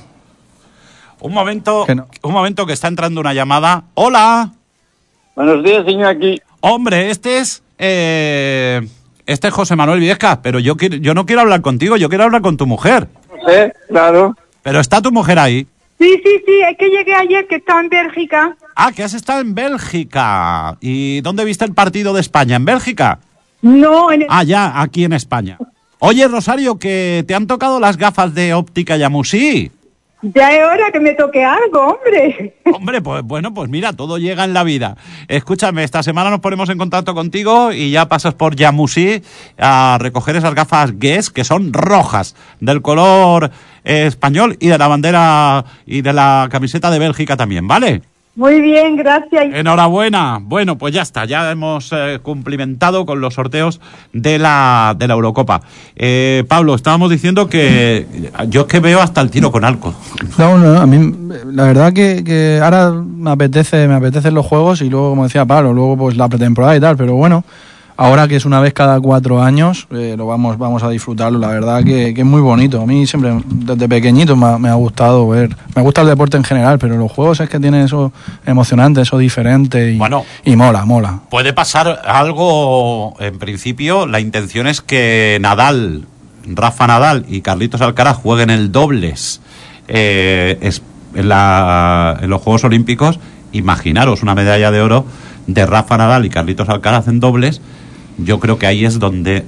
Un momento, Que no. un momento que está entrando una llamada. ¡Hola! Buenos días, señor, aquí. Hombre, este es eh, este es José Manuel Viesca, pero yo quiero, yo no quiero hablar contigo, yo quiero hablar con tu mujer. José, claro. Pero está tu mujer ahí. Sí, sí, sí, es que llegué ayer, que estaba en Bélgica. Ah, que has estado en Bélgica. ¿Y dónde viste el partido de España? ¿En Bélgica? No, en el... Ah, ya, aquí en España. Oye, Rosario, que te han tocado las gafas de óptica Yamusí. Ya es hora que me toque algo, hombre. Hombre, pues bueno, pues mira, todo llega en la vida. Escúchame, esta semana nos ponemos en contacto contigo y ya pasas por Yamusí a recoger esas gafas Guess, que son rojas, del color eh, español y de la bandera y de la camiseta de Bélgica también, ¿vale? Muy bien, gracias. Enhorabuena. Bueno, pues ya está, ya hemos eh, cumplimentado con los sorteos de la, de la Eurocopa. Eh, Pablo, estábamos diciendo que yo es que veo hasta el tiro con arco. No, no, a mí la verdad que, que ahora me apetece, me apetecen los juegos y luego, como decía Pablo, luego pues la pretemporada y tal, pero bueno, ahora que es una vez cada cuatro años, eh, lo vamos, vamos a disfrutarlo. La verdad que, que es muy bonito. A mí siempre, desde pequeñito, me ha, me ha gustado ver. Me gusta el deporte en general, pero los juegos es que tienen eso emocionante, eso diferente y, Bueno. y mola, mola. Puede pasar algo, en principio, la intención es que Nadal, Rafa Nadal y Carlitos Alcaraz jueguen el dobles eh, es- en, la- en los Juegos Olímpicos. Imaginaros una medalla de oro de Rafa Nadal y Carlitos Alcaraz en dobles. Yo creo que ahí es donde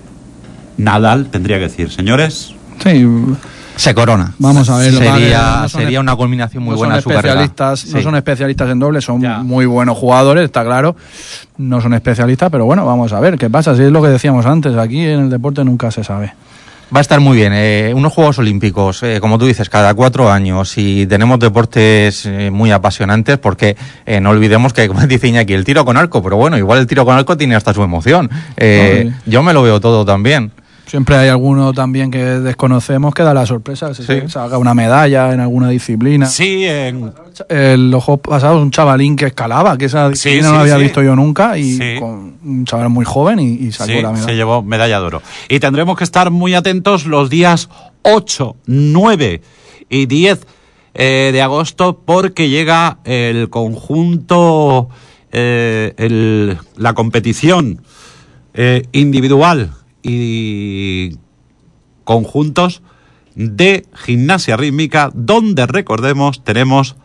Nadal tendría que decir, señores, Sí, Se corona. vamos a ver. lo que pasa es que Sería, no son sería una culminación muy no buena son de su carrera. especialistas, no Sí. son especialistas en doble, son Ya. muy buenos jugadores, está claro. No son especialistas, pero bueno, vamos a ver qué pasa. Si es lo que decíamos antes, aquí en el deporte nunca se sabe. Va a estar muy bien. Eh, unos Juegos Olímpicos, eh, como tú dices, cada cuatro años y tenemos deportes eh, muy apasionantes porque eh, no olvidemos que, como dice Iñaki, el tiro con arco, pero bueno, igual el tiro con arco tiene hasta su emoción. Eh, No, sí. Yo me lo veo todo también. Siempre hay alguno también que desconocemos que da la sorpresa, se Sí. saca una medalla en alguna disciplina. sí, en, En los juegos pasados, un chavalín que escalaba, que esa disciplina sí, no la había sí. visto yo nunca, y Sí. con un chaval muy joven y, y sacó sí, la medalla. se llevó medalla de oro. Y tendremos que estar muy atentos los días ocho, nueve y diez eh, de agosto porque llega el conjunto, eh, el- la competición eh, individual y conjuntos de gimnasia rítmica, donde recordemos tenemos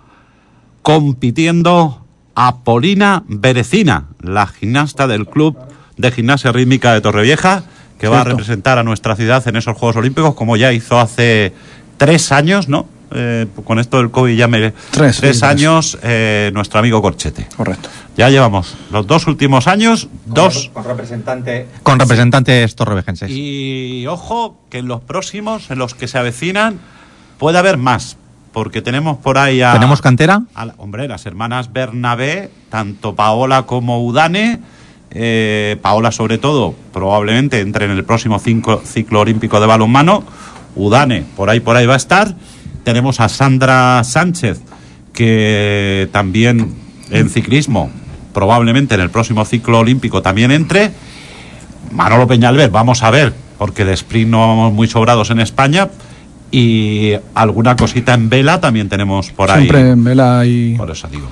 compitiendo a Polina Berecina, la gimnasta del Club de Gimnasia Rítmica de Torrevieja, que va a Cierto. representar a nuestra ciudad en esos Juegos Olímpicos, como ya hizo hace tres años, ¿no? Eh, con esto del COVID ya me... Tres, sí, tres. años, eh, nuestro amigo Corchete. Correcto. Ya llevamos los dos últimos años, dos... Con representante. Con representantes torrevejenses. Y ojo, que en los próximos, en los que se avecinan, puede haber más, porque tenemos por ahí a... ¿Tenemos cantera? a la- hombre, las hermanas Bernabé, tanto Paola como Udane, eh, Paola sobre todo, probablemente entre en el próximo cinco- ciclo olímpico de balonmano, Udane, por ahí, por ahí va a estar. Tenemos a Sandra Sánchez, que también en ciclismo, probablemente en el próximo ciclo olímpico también entre. Manolo Peñalver, vamos a ver, porque de sprint no vamos muy sobrados en España. Y alguna cosita en vela también tenemos por ahí. Siempre en vela y... Por eso digo.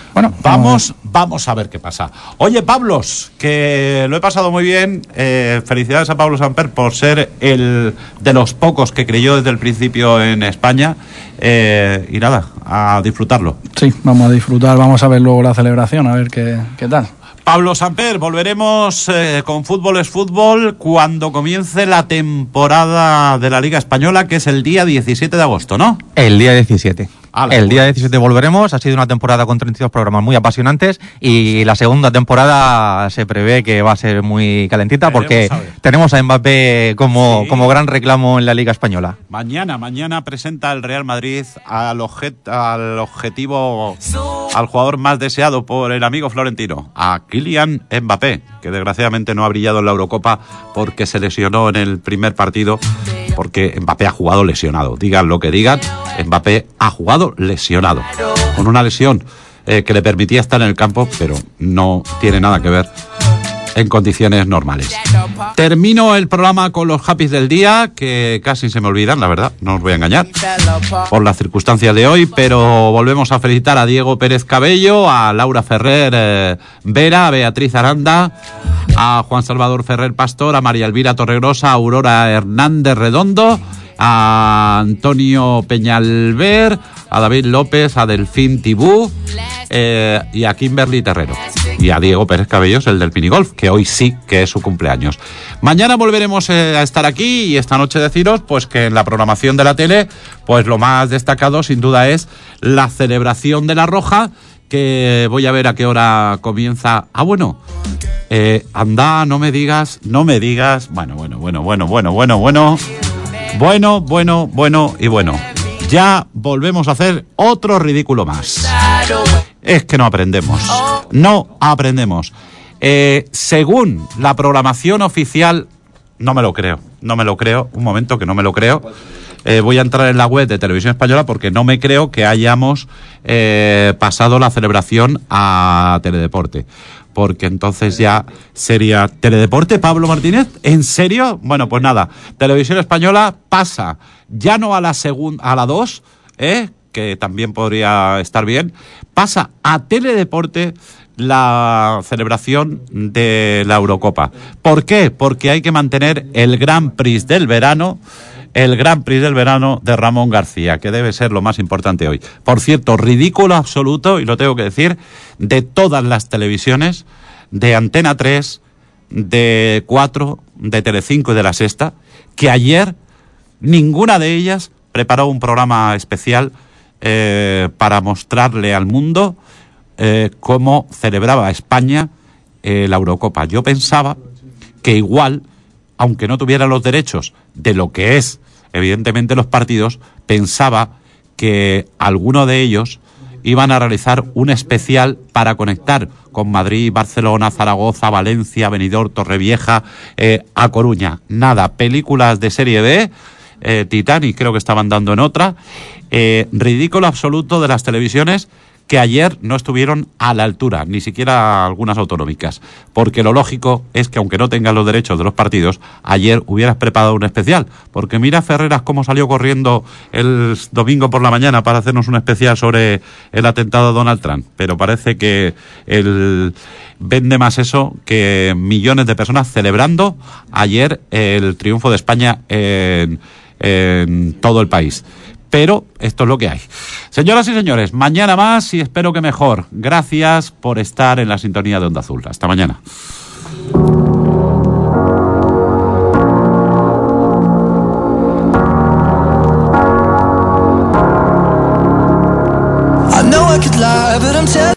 Bueno, Vamos, vamos a ver qué pasa. Oye, Pablos, que lo he pasado muy bien. Eh, felicidades a Pablo Samper por ser el de los pocos que creyó desde el principio en España. Eh, y nada, a disfrutarlo. Sí, vamos a disfrutar, vamos a ver luego la celebración, a ver qué, qué tal. Pablo Samper, volveremos eh, con Fútbol es Fútbol cuando comience la temporada de la Liga Española, que es el día diecisiete de agosto, ¿no? El día diecisiete. Ala, el pues. día diecisiete volveremos. Ha sido una temporada con treinta y dos programas muy apasionantes y la segunda temporada se prevé que va a ser muy calentita Veremos, porque a ver. tenemos a Mbappé como, Sí. como gran reclamo en la Liga Española. Mañana, mañana presenta el Real Madrid al, objet, al objetivo, al jugador más deseado por el amigo Florentino, a Kylian Mbappé, que desgraciadamente no ha brillado en la Eurocopa porque se lesionó en el primer partido, porque Mbappé ha jugado lesionado. Digan lo que digan, Mbappé ha jugado lesionado, con una lesión eh, que le permitía estar en el campo, pero no tiene nada que ver en condiciones normales. Termino el programa con los happys del día, que casi se me olvidan, la verdad, no os voy a engañar, por las circunstancias de hoy, pero volvemos a felicitar a Diego Pérez Cabello, a Laura Ferrer eh, Vera, a Beatriz Aranda, a Juan Salvador Ferrer Pastor, a María Elvira Torregrosa, a Aurora Hernández Redondo, a Antonio Peñalver, a David López, a Delfín Tibú eh, y a Kimberly Terrero. Y a Diego Pérez Cabellos, el del Pinigolf, que hoy sí que es su cumpleaños. Mañana volveremos eh, a estar aquí y esta noche deciros pues que en la programación de la tele, pues lo más destacado sin duda es la celebración de la Roja, que voy a ver a qué hora comienza. Ah, bueno, eh, anda, no me digas, no me digas. Bueno, bueno, bueno, bueno, bueno, bueno, bueno. Bueno, bueno, bueno y bueno. Ya volvemos a hacer otro ridículo más. Es que no aprendemos. No aprendemos. Eh, según la programación oficial, no me lo creo. No me lo creo. Un momento que no me lo creo. Eh, voy a entrar en la web de Televisión Española porque no me creo que hayamos eh, pasado la celebración a Teledeporte. Porque entonces ya sería Teledeporte, Pablo Martínez. ¿En serio? Bueno, pues nada. Televisión Española pasa ya no a la segunda, a la dos, ¿eh? Que también podría estar bien. Pasa a Teledeporte la celebración de la Eurocopa. ¿Por qué? Porque hay que mantener el Grand Prix del verano. El Grand Prix del verano de Ramón García, que debe ser lo más importante hoy. Por cierto, ridículo absoluto, y lo tengo que decir, de todas las televisiones, de Antena tres, de cuatro, de Telecinco y de La Sexta, que ayer ninguna de ellas preparó un programa especial eh, para mostrarle al mundo eh, cómo celebraba España eh, la Eurocopa. Yo pensaba que igual, aunque no tuviera los derechos de lo que es, evidentemente, los partidos, pensaba que alguno de ellos iban a realizar un especial para conectar con Madrid, Barcelona, Zaragoza, Valencia, Benidorm, Torrevieja, eh, A Coruña. Nada, películas de serie B, eh, Titanic creo que estaban dando en otra, eh, ridículo absoluto de las televisiones que ayer no estuvieron a la altura, ni siquiera algunas autonómicas, porque lo lógico es que aunque no tengan los derechos de los partidos, ayer hubieras preparado un especial, porque mira Ferreras cómo salió corriendo el domingo por la mañana para hacernos un especial sobre el atentado a Donald Trump, pero parece que el vende más eso que millones de personas celebrando ayer el triunfo de España en, en todo el país. Pero esto es lo que hay. Señoras y señores, mañana más y espero que mejor. Gracias por estar en la sintonía de Onda Azul. Hasta mañana. I know I could lie, but I'm telling